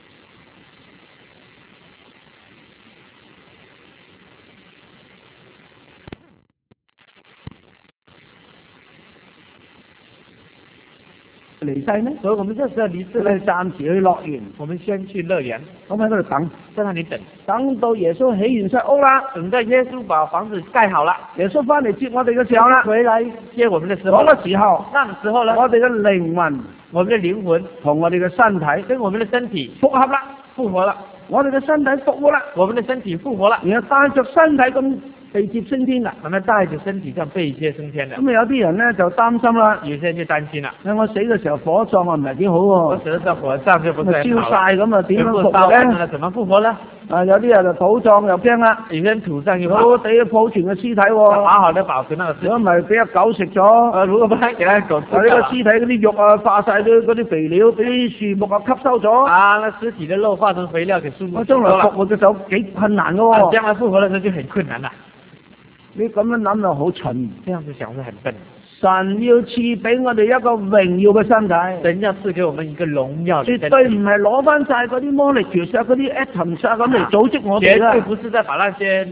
離世呢？ 所以我們這時候離世了， 我哋暫時去樂園， 我們先去樂園， 咁喺嗰度等， 在那裡等， 等到耶穌起完晒屋啦， 等到耶穌把房子蓋好了， 耶穌翻嚟接我哋嘅時候啦， 回來接我們的時候， 嗰個時候， 那個時候呢， 我哋嘅靈魂我們的靈魂同我哋嘅身體跟我們的身體復合啦， 復活了， 我哋嘅身體復活啦， 我們的身體復活了， 然後帶着身體咁被接升天啦。 我們帶着身體這樣被接升天了。 咁有啲人咧就擔心啦， 有些人就擔心了， 我死嘅時候火葬啊唔係幾好喎， 我死在火上就不是咪燒很好了， 晒咁啊點樣全部復活咧？ 燒完了，怎麼復活呢？ 啊有啲人就土葬又驚啦， 有些人土葬又好好地保存個屍體喎， 好好的保存那個如果屍唔係俾隻狗食咗。 如果不然給它狗吃啊！呢個掉了屍體嗰啲肉啊，化晒嗰啲肥料，俾啲樹木啊吸收咗。 啊，那屍體的肉化成肥料給樹木我吸收了將來復活嘅時候幾困難嘅啊， 喎。 將來復活的時候就很困難了。 你咁樣諗就好蠢。 這樣子想是很笨。 神要賜俾我哋一個榮耀嘅身體， 神要賜給我們一個榮耀的身體， 絕對唔係攞翻晒嗰啲 molecule 啊、嗰啲 atom 啊咁嚟組織我哋絕對啦。 不是再把那些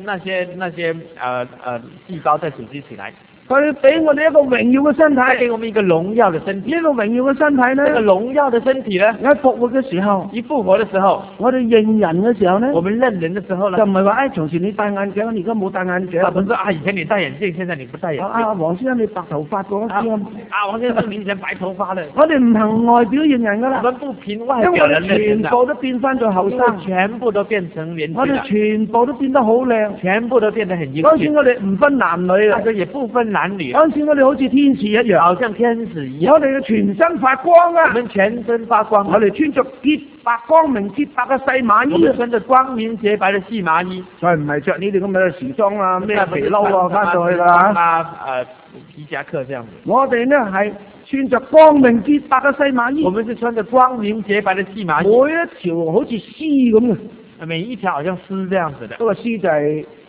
細胞再組織起來。 佢俾我哋一個榮耀嘅身體， 他給我們一個榮耀的身體。 呢個榮耀嘅身體這個咧， 榮耀的身體呢， 喺復活嘅時候， 一復活的時候， 我哋認人嘅時候咧， 我們認人的時候呢就，唔係話從前你戴眼鏡，你而家冇戴眼鏡。 不是說啊，以前你戴眼鏡，現在你不戴眼鏡。 黃先生你白頭髮嗰啊啲王先生，你以前白頭髮的。 我哋唔憑外表認人噶啦我。們不憑外因為我哋表人認人的， 全部都變翻做後因為生， 全部都變成年我哋輕了， 全部都變得好靚。 全部都變得很英嗰陣時俊。 我哋唔分男女啊那，個也不分男女， 嗰陣時我哋好似天使一樣， 好像天使一樣。 我哋嘅全身發光我啊！ 們全身發光， 我哋穿着潔白光明潔白嘅細馬衣啊， 我們穿着光明潔白的細麻衣， 再唔係着呢啲咁嘅時裝啊，咩那不是皮褸啊，翻到去啦嚇。 啊，皮夾克這樣子。 我哋呢係穿着光明潔白嘅細馬衣我，們是穿着光明潔白的細麻衣， 每一條好似絲咁嘅， 每一條好像絲這樣子的。 嗰個絲就係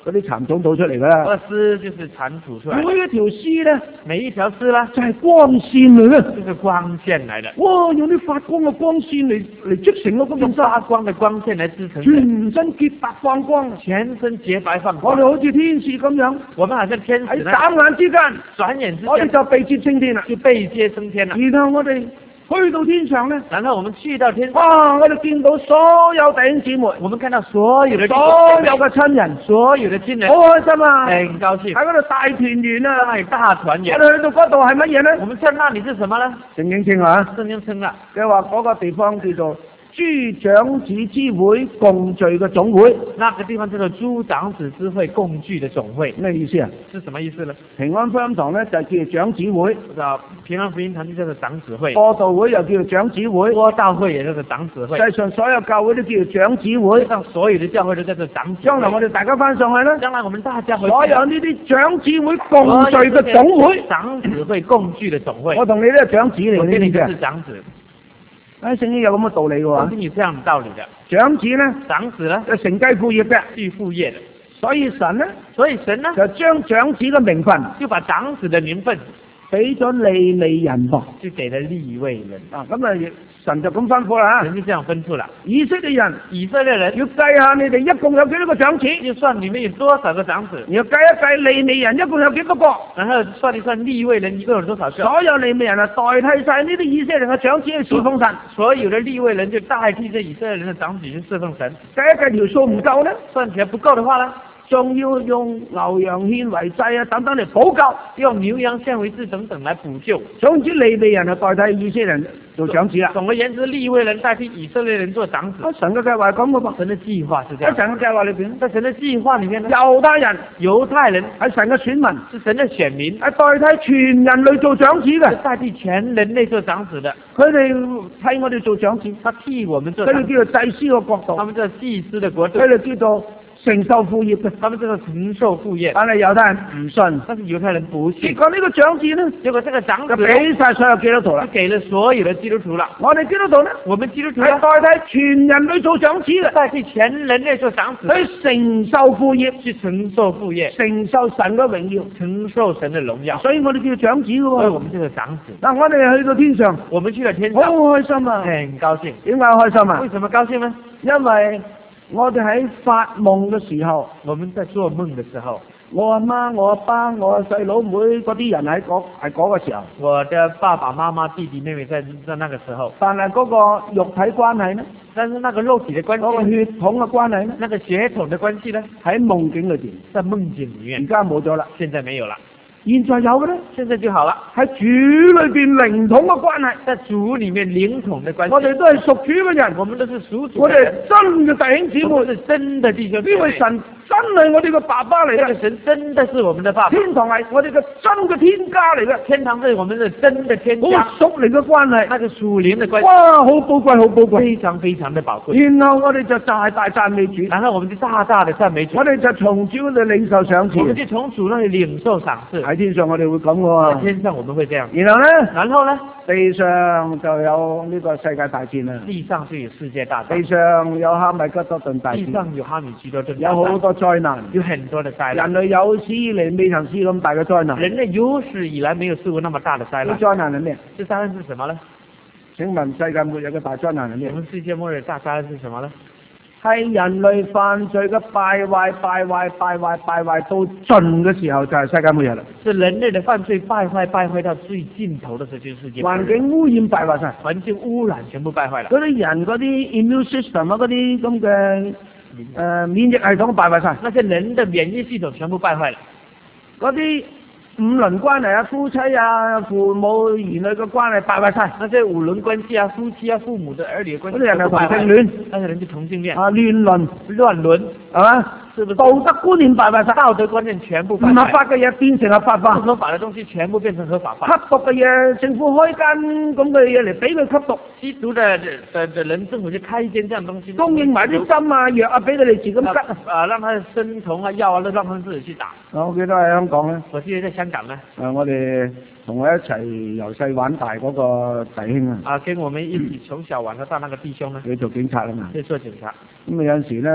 嗰啲蠶種吐出嚟㗎啦。 那絲就是蠶吐出來的。 每一條絲咧， 每一條絲呢， 就係光線嚟嘅， 就是光線來的。 哇！用啲發光嘅光線嚟織成嗰用件衫， 發光的光線來織成的， 全身潔白放光， 全身潔白放我光。 哋好似天使咁樣， 我們好像天喺使呢， 眨眼之間， 轉眼之我哋間就被接升天啦。 就被接升天了。 然後我哋去到天上咧， 然後我們去到天上， 哇！我哋見到所有弟兄姊妹， 我們看到所有的弟兄所姐妹有嘅親人， 所有的親人好，開心啊！ 很高興， 喺嗰度大團圓啊！ 在大團圓。 我哋去到嗰度係乜嘢咧？ 我們在那裡是什麼呢？ 聖經稱啊， 聖經稱啊， 佢話嗰個地方叫做諸長子之會共聚嘅總會， 那個地方叫做諸長子之會共聚的總會， 咩意思啊？ 是什麼意思呢？ 平安福音堂咧就叫做長子會， 不知道平安福音堂就叫做長子會， 播道會又叫做長子會， 播道會也叫做長子會， 世上所有教會都叫做長子會。 上所有的教會都叫做長子將來我會。 哋大家翻上去咧， 將來我們大家回去所有呢啲長子會共聚嘅總會， 長子會共聚的總會， 我同你都係長子嚟嘅， 我跟你就呢啲嘅。 是長子， 喺聖經有咁嘅道理嘅喎。 我跟你這樣的道理的。 長子咧長子呢， 就承繼父業嘅， 具父業的， 所以神咧所以神呢就將長子嘅名分就把長子的名分俾咗利未人噃。 就給了利未人， 啊，咁啊神就咁吩咐啦嚇， 神就這樣吩咐了。 以色列人以色列人要計下你哋一共有幾多個長子， 就算裡面有多少個長子， 要計一計利未人一共有幾多個。 然後算一算利未人一共有多少個， 所有利未人啊，代替晒呢啲以色列人嘅長子去侍奉神。 所有的利未人就代替這以色列人的長子去侍奉神。 計一計條數唔夠呢， 算起來不夠的話呢， 仲要用牛羊獻為祭啊等等嚟補救。 用牛羊獻為祭等等來補救。 總之利未人啊代替以色列人做長子啦。 總而言之，利未人代替以色列人做長子。 啊，神嘅計劃係咁嘅噃。 神的計劃是這樣。 喺神嘅計劃裏邊， 在神的計劃裡面呢， 猶太人猶太人係神嘅選民， 是神的選民， 係代替全人類做長子是嘅。 代替全人類做長子的。 佢哋替我哋做長子， 他替我們做佢長子， 哋叫做祭司嘅國度， 他們叫祭司的國度佢，哋叫做承受父業嘅。 他們叫做承受父業。 但係猶太人唔信， 但是猶太人不信， 結果呢個長子呢， 結果這個長就子俾晒所有基督徒啦。 就給了所有的基督徒了。 我哋基督徒呢， 我們基督徒係呢， 代替全人類做長子嘅， 代替全人類做長子， 去承受父業， 去承受父業， 承受神嘅榮耀。 承受神的榮耀。 所以我哋叫長子嘅喎。 所以我們這個長子， 嗱，我哋去到天上， 我們去了天好上， 開心啊！ 很高興。 點解開心啊為？什麼高興呢？ 因為我哋喺發夢嘅時候， 我們在做夢的時候， 我阿媽、我阿爸、我細佬妹嗰啲人喺嗰個時候， 我的爸爸媽媽、弟弟妹妹在那個時候， 但係嗰個肉體關係呢， 但是那個肉體的關嗰個係， 血統嘅關係呢， 那個血統的關係呢， 喺夢境裏邊， 在夢境裡而面， 家冇咗啦。 現在沒有了， 現在有嘅呢， 現在就好了。 喺主裏邊靈統嘅關係， 在主裡面靈統的關係， 我哋都係屬主嘅人， 我們都是屬主我哋係的人， 真嘅弟兄姊妹， 我們是真的弟兄姊妹。 呢位神真係我哋嘅爸爸嚟嘅， 這個神真的是我們的爸爸， 天堂係我哋嘅真嘅天家嚟嘅， 天堂是我們的真的天家， 好屬靈嘅關係， 那個屬靈的關係哇，好寶貴，好寶貴。 非常非常的寶貴。 然後我哋就大大讚美主， 然後我們就大大的讚美主我，哋就從主嗰度領受賞我們賜。 就從主那裡領受賞賜。 喺天上我哋會咁嘅在喎， 天上我們會這樣， 然後咧然後呢， 地上就有呢個世界大戰啦， 地上就有世界大地戰， 上有哈米吉多頓大戰， 地上有哈米吉多頓大有好戰， 多災難， 有很多的災難。 人類有史以嚟未曾試咁大嘅災難。 人類有史以來沒有試過那麼大的災呢難。 災難係咩？ 這災難是什麼呢？ 請問世界末日嘅大災難係咩我？們世界末日大災難是什麼呢？ 係人類犯罪嘅敗壞到盡嘅時候就係世界末日啦。 是人類的犯罪敗壞到最盡頭的時候，就是世界末日。 環境污染敗壞晒， 環境污染全部敗壞了。 嗰啲人嗰啲 immune system 啊，嗰啲咁嘅免疫系統敗壞晒， 那些人的免疫系統全部敗壞了。 嗰啲五倫關係啊、夫妻啊、父母兒女嘅關係敗壞晒， 那些五倫關係啊、夫妻啊、父母的兒女的關係， 嗰啲人係同性戀那些人就同性戀， 啊、亂倫亂倫， 係嘛？ 是不是？ 道德觀念敗壞晒， 道德觀念全部唔敗壞， 合法嘅嘢變成合法化， 不合法的東西全部變成合法化。 吸毒嘅嘢政府開間咁嘅嘢嚟俾佢吸毒， 吸毒的人，政府就開一間這樣東西， 供應埋啲針啊、藥啊俾佢哋自己咁吉啊。 讓他生酮啊、藥啊，都讓他們自己去打。 我記得喺香港咧， 我記得在香港呢， 我哋同我一齊由細玩大嗰個弟兄啊， 跟我們一起從小玩到大那個弟兄呢， 佢做警察啊嘛， 去做警察。 咁啊有陣時咧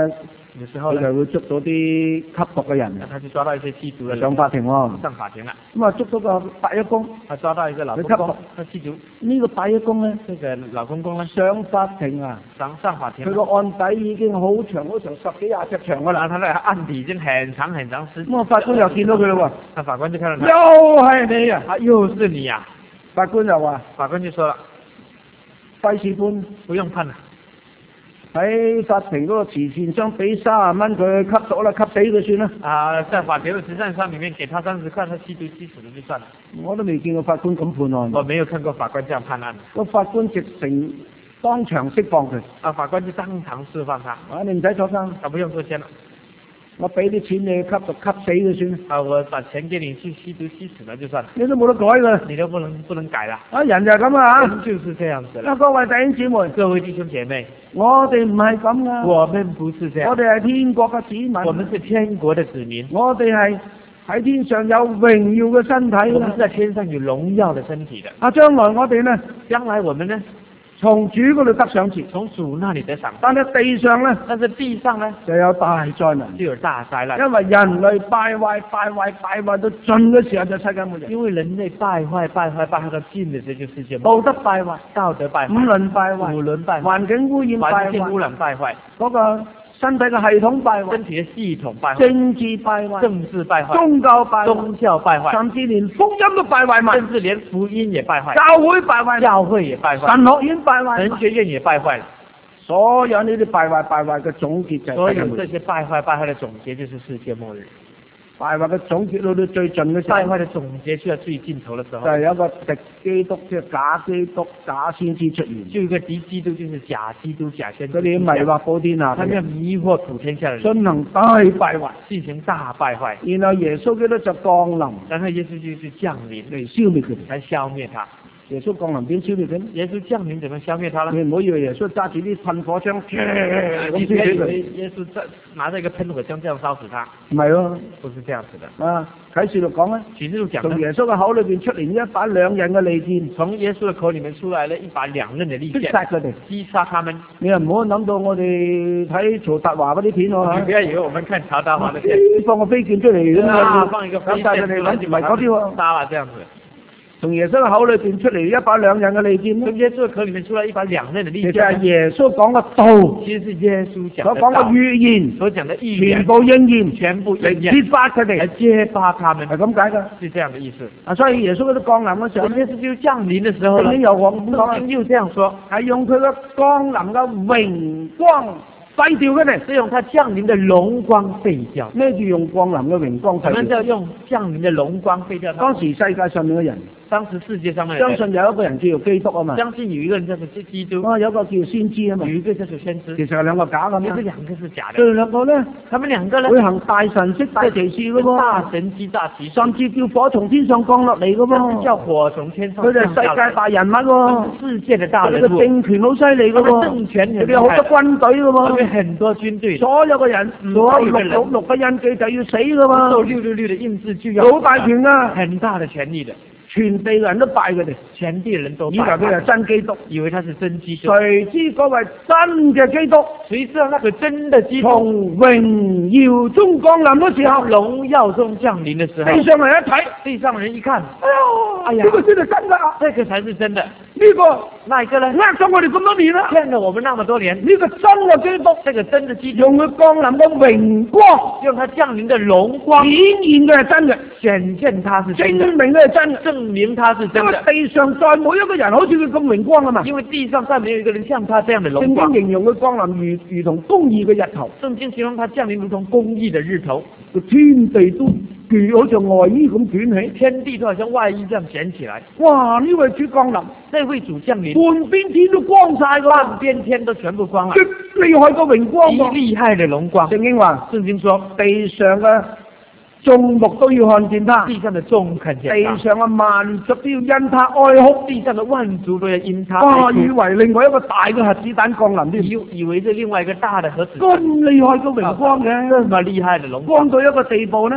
有時候呢， 佢就會捉到啲吸毒嘅人他就抓到一些吸毒的人上法庭喎。 上法庭了。 咁啊捉到個八一公， 他抓到一個老公公，他吸毒。 呢個八一公咧， 這個老公公呢， 上法庭啊， 上法庭佢了。 個案底已經好長好長，十幾廿隻長噶啦。 然後他的案底已經很長很長時間。 咁啊法官又見到佢啦那法官就看到喎， 他， 又係你啊！ 啊，又是你呀！ 法官就話： 法官就說了， 費事判， 不用判了。 喺法庭嗰個慈善箱俾30蚊佢吸咗啦，吸死佢算啦。 啊，在法庭的慈善箱裡面給他30塊，他吸毒吸死了就算了。 我都未見過法官咁判案。 我沒有看過法官這樣判案。 個法官直情當場釋放佢。 啊，法官就當場釋放他。 啊，你唔使坐監， 他不用坐監了。 我俾啲錢你吸毒吸死佢算啦。 啊，我把錢給你去吸毒吸死了就算了。 你都冇得改㗎。 你都不能改了。 啊，人就係咁啊嚇。 就是這樣子了。 啊，各位弟兄姊妹， 各位弟兄姐妹， 我哋唔係咁噶。 我們不是這樣。 我哋係天國嘅子民。 我們是天國的子民。 我哋係喺天上有榮耀嘅身體。 我們是在天上有榮耀的身體的。 啊，將來我哋呢？ 將來我們呢？ 從主嗰度得賞賜， 從主那裡得賞賜。 但係地上呢？ 但是地上呢？ 就有大災難， 就有大災難。 因為人類敗壞到盡嘅時候就世界末日。 因為人類敗壞到盡嘅時候就世界道末日。 德敗壞， 道德敗壞， 五倫敗壞， 五倫敗壞， 環境污染敗壞， 環境污染敗壞， 嗰個身體嘅系統敗壞， 身體嘅系統敗壞， 政治敗壞， 政治敗壞， 宗教敗壞， 宗教敗壞， 甚至連福音都敗壞埋， 甚至連福音也敗壞， 教會敗壞， 教會也敗壞， 神學院敗壞， 神學院也敗壞。 所有呢啲敗壞嘅總結就係所有這些敗壞嘅總結就是世界末日。 敗壞嘅總結到最盡嘅時候， 敗壞嘅總結去到最盡頭嘅時候， 就係有一個敵基督，即係假基督、假先知出現。 就一個敵基督，就是假基督、假先知。 佢哋迷惑普天下， 他們要迷惑普天下人， 進行大敗壞， 進行大敗壞。 然後耶穌基督就降臨， 然後耶穌就是降臨嚟消滅佢哋， 來消滅他。 耶穌降臨點消滅佢？ 耶穌降臨怎麼消滅他呢？ 你唔好以為耶穌揸住啲噴火槍， 你不要以為耶穌拿着一個噴火槍這樣燒死他， 唔係咯， 不是這樣子的。 啊，啟示錄講咧， 啟示錄講從耶穌嘅口裏邊出嚟一把兩刃嘅利劍， 從耶穌嘅口裏面出來了一把兩刃嘅利劍， 擊殺佢哋， 擊殺他們。 你又唔好諗到我哋睇曹達華嗰啲片喎， 你不要以為我們看曹達華嘅片， 放個飛劍出嚟咁啊，放一個飛劍佢哋揾住埋嗰啲喎， 殺了這樣子。 從耶穌嘅口裏邊出嚟一把兩刃嘅利劍， 從耶穌嘅口裏面出來一把兩刃嘅利劍， 其實係耶穌講嘅道， 其實是耶穌講所講嘅預言， 所講嘅預言全部應驗， 全部應驗， 嚟揭發佢哋， 嚟揭發他們， 係咁解㗎， 是這樣嘅意思。 啊，所以耶穌嗰啲降臨嘅時候， 耶穌就降臨嘅時候， 聖經又講聖經又這樣說， 係用佢嘅降臨嘅榮光廢掉佢哋， 是用他降臨的榮光廢掉。 咩叫用降臨嘅榮光廢掉？ 什麼叫用降臨的榮光廢掉？ 當時世界上面嘅人， 當時世界上面相信有一個人叫做基督啊嘛， 相信有一個人叫做基督， 有一個叫先知啊嘛， 有一個叫做先知， 其實係兩個假㗎嘛， 這兩個是假的。 佢哋兩個咧， 他們兩個呢會行大神蹟大奇事嘅喎， 大神蹟大奇事， 甚至叫火從天上降落嚟嘅喎， 叫火從天上佢哋係世界大人物喎， 世界的大人物， 佢哋政權好犀利嘅喎， 政權佢哋有好多軍隊嘅喎， 佢哋很多軍隊， 所有嘅人攞666嘅印記就要死嘅喎， 受666的印記就要好大權啊， 很大的權力的。 全地人都拜佢哋， 全地人都以為佢係真基督， 以為他是真基督。 誰知嗰位真嘅基督， 誰知道那個真的基督從榮耀中降臨嘅時候， 榮耀中降臨嘅時候， 地上人一睇， 地上人一看， 哎呀，呢個先係真㗎， 這個才是真的。 呢個那一個呢？ 呃咗我哋咁多年啦， 騙了我們那麼多年。 呢個真嘅基督， 這個真的基督， 用佢降臨嘅榮光， 用他降臨的榮光， 顯現嘅係真嘅， 顯現他是真的， 證明佢係真嘅， 證明他是真的。 因為地上再冇一個人好似佢咁榮光啊嘛。 因為地上再沒有一個人像他這樣的榮光。 聖經形容佢降臨如同公義嘅日頭。 聖經形容他降臨如同公義的日頭， 天地都捲好似外衣咁捲起， 天地都好像外衣這樣捲起來。 哇！呢位主降臨， 這位主降臨， 半邊天都光晒㗎， 半邊天都全部光了， 極厲害個榮光喎！ 厲害的榮光。 聖經話， 聖經說， 地上嘅眾目都要看見他， 地上的眾看見他， 地上嘅萬族都要因他哀哭， 地上的萬族都要因他哀哇！ 哭。 以為另外一個大嘅核子彈降臨添， 以為是另外一個大的核子彈， 咁厲害個榮光嘅， 這麼厲害的榮光， 光到一個地步呢，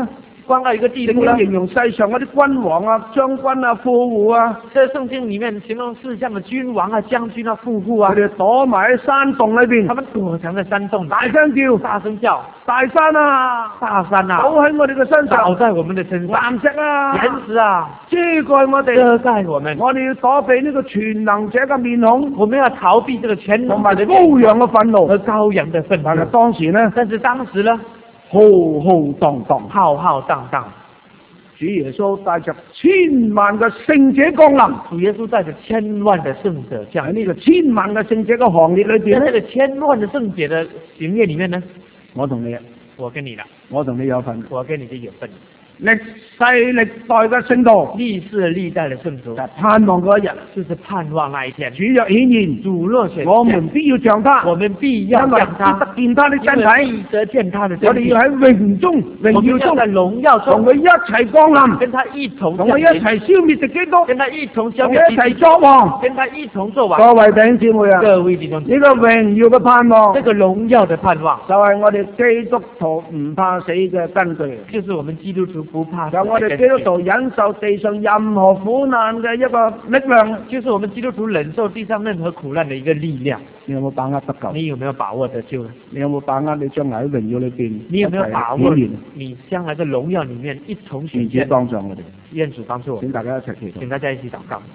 光到一個地步聖啦經。形容世上嗰啲君王啊、將軍啊、富戶啊， 在聖經裡面形容世上的君王啊、將軍啊、富戶啊， 佢哋躲埋喺山洞裏邊他，們躲藏在山洞， 大聲叫： 大聲叫， 大山啊， 大山啊， 倒喺我哋嘅身上， 倒在我們的身上， 岩石啊， 岩石啊， 遮蓋我哋， 遮蓋我們， 我哋要躲避呢個全能者嘅面孔， 我們要逃避這個全同埋能者的羔羊嘅憤怒。 和羔羊的憤但係怒。 當時呢， 但是當時呢， 浩浩蕩蕩， 浩浩蕩蕩， 主耶穌帶着千萬嘅聖者降臨。 主耶穌帶着千萬的聖者降臨。 喺呢個千萬嘅聖者嘅行列裏邊咧， 在這個千萬的聖者的行列裡面呢， 我同你， 我跟你啦， 我同你有份。 我跟你就有份。 歷世歷代嘅聖徒， 歷世歷代的聖徒就，係盼望嗰一日， 就是盼望那一天， 主若顯現， 主若顯現， 我們必要像他， 我們必因為要像他， 必得見他的身因為體。 必得見他的身體。 我哋要喺榮中、榮耀中我們要在榮耀中同佢一齊降臨， 跟他一同同佢一降臨， 齊消滅敵基督， 跟他一同消同佢一齊滅敵基督， 作王。 跟他一同做王。 各位弟兄姊妹啊， 各位弟兄姊妹， 呢個榮耀嘅盼望， 這個榮耀的盼望， 就係我哋基督徒唔怕死嘅根據。 就是我們基督徒不怕死就我哋的基督徒忍受地上任何苦難嘅一個力量。 就是我們基督徒忍受地上任何苦難的一個力量。 你有冇把握得救？ 你有沒有把握得救呢？ 你有冇把握你將來喺榮耀裏邊你有沒有把握一齊顯現？ 你將來在榮耀裡面一同顯願主現？ 幫助我哋， 願主幫助我們， 請大家一齊祈禱。 請大家一起禱告。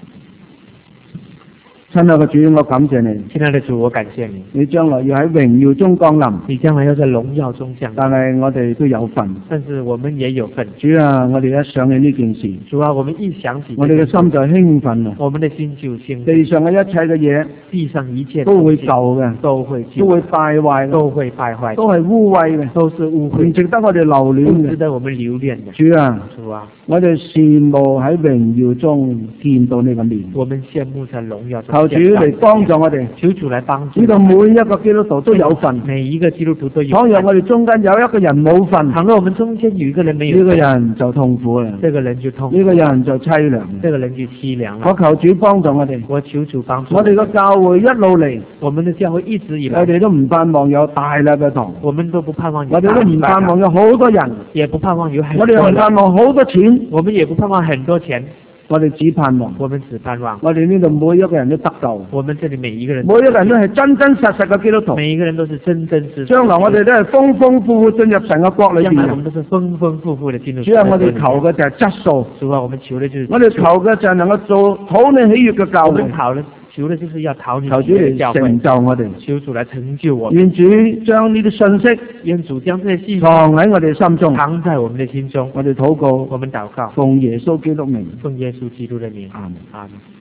親愛嘅主，我感謝你， 親愛的主，我感謝你， 你將來要喺榮耀中降臨， 你將來要在榮耀中降臨。 但係我哋都有份。 但是我們也有份。 主啊，我哋一想起呢件事， 主啊，我們一想起這我哋嘅心就興奮啦。 我們的心就興奮。 地上嘅一切嘅嘢地上一切都會舊嘅， 都會都會敗壞嘅， 都會敗壞， 都係污穢嘅， 都是污穢， 唔值得我哋留戀不值嘅。 得我們留戀的。 主啊， 主啊， 我哋羨慕喺榮耀中見到你嘅面， 我們羨慕在榮耀中求主見到嚟幫助我哋， 求主來幫助知道每一個基督徒都有份。 每一個基督徒都有份。 倘若我哋中間有一個人冇份， 倘若我們中間有一個人沒有呢個份， 人就痛苦啦， 這個人就痛苦， 呢個人就凄涼。 這個人就凄涼我了。 求主幫助我哋， 我求主幫助我哋個教會一路嚟， 我們的教會一直以來， 我哋都唔盼望有大禮嘅堂， 我們都不盼望有我哋都唔盼望有好多人， 也不盼望有很我哋又唔多人， 盼望好多錢， 我們也不盼望很多錢， 我哋只盼望我們只盼望我哋呢度每一個人都得救， 我們這裡每一個人， 每一個人都係真真實實嘅基督徒。 每一個人都是真真實實。 將來我哋都係豐豐富富進入神嘅國裏邊將來我們。都是豐豐富富的進入。 主啊，我哋求嘅就係質素， 主啊，我們求的就是我哋求嘅就係能夠做討你喜悅嘅教會我們。求的就是要討你求主喜悅的教會嚟成，就我哋， 求主來成就我們。 願主將呢啲信息願主將這些信息藏喺我哋心中。 藏在我們的心中。 我哋禱告， 我們禱告， 奉耶穌基督名， 奉耶穌基督的名。 阿門。 阿門。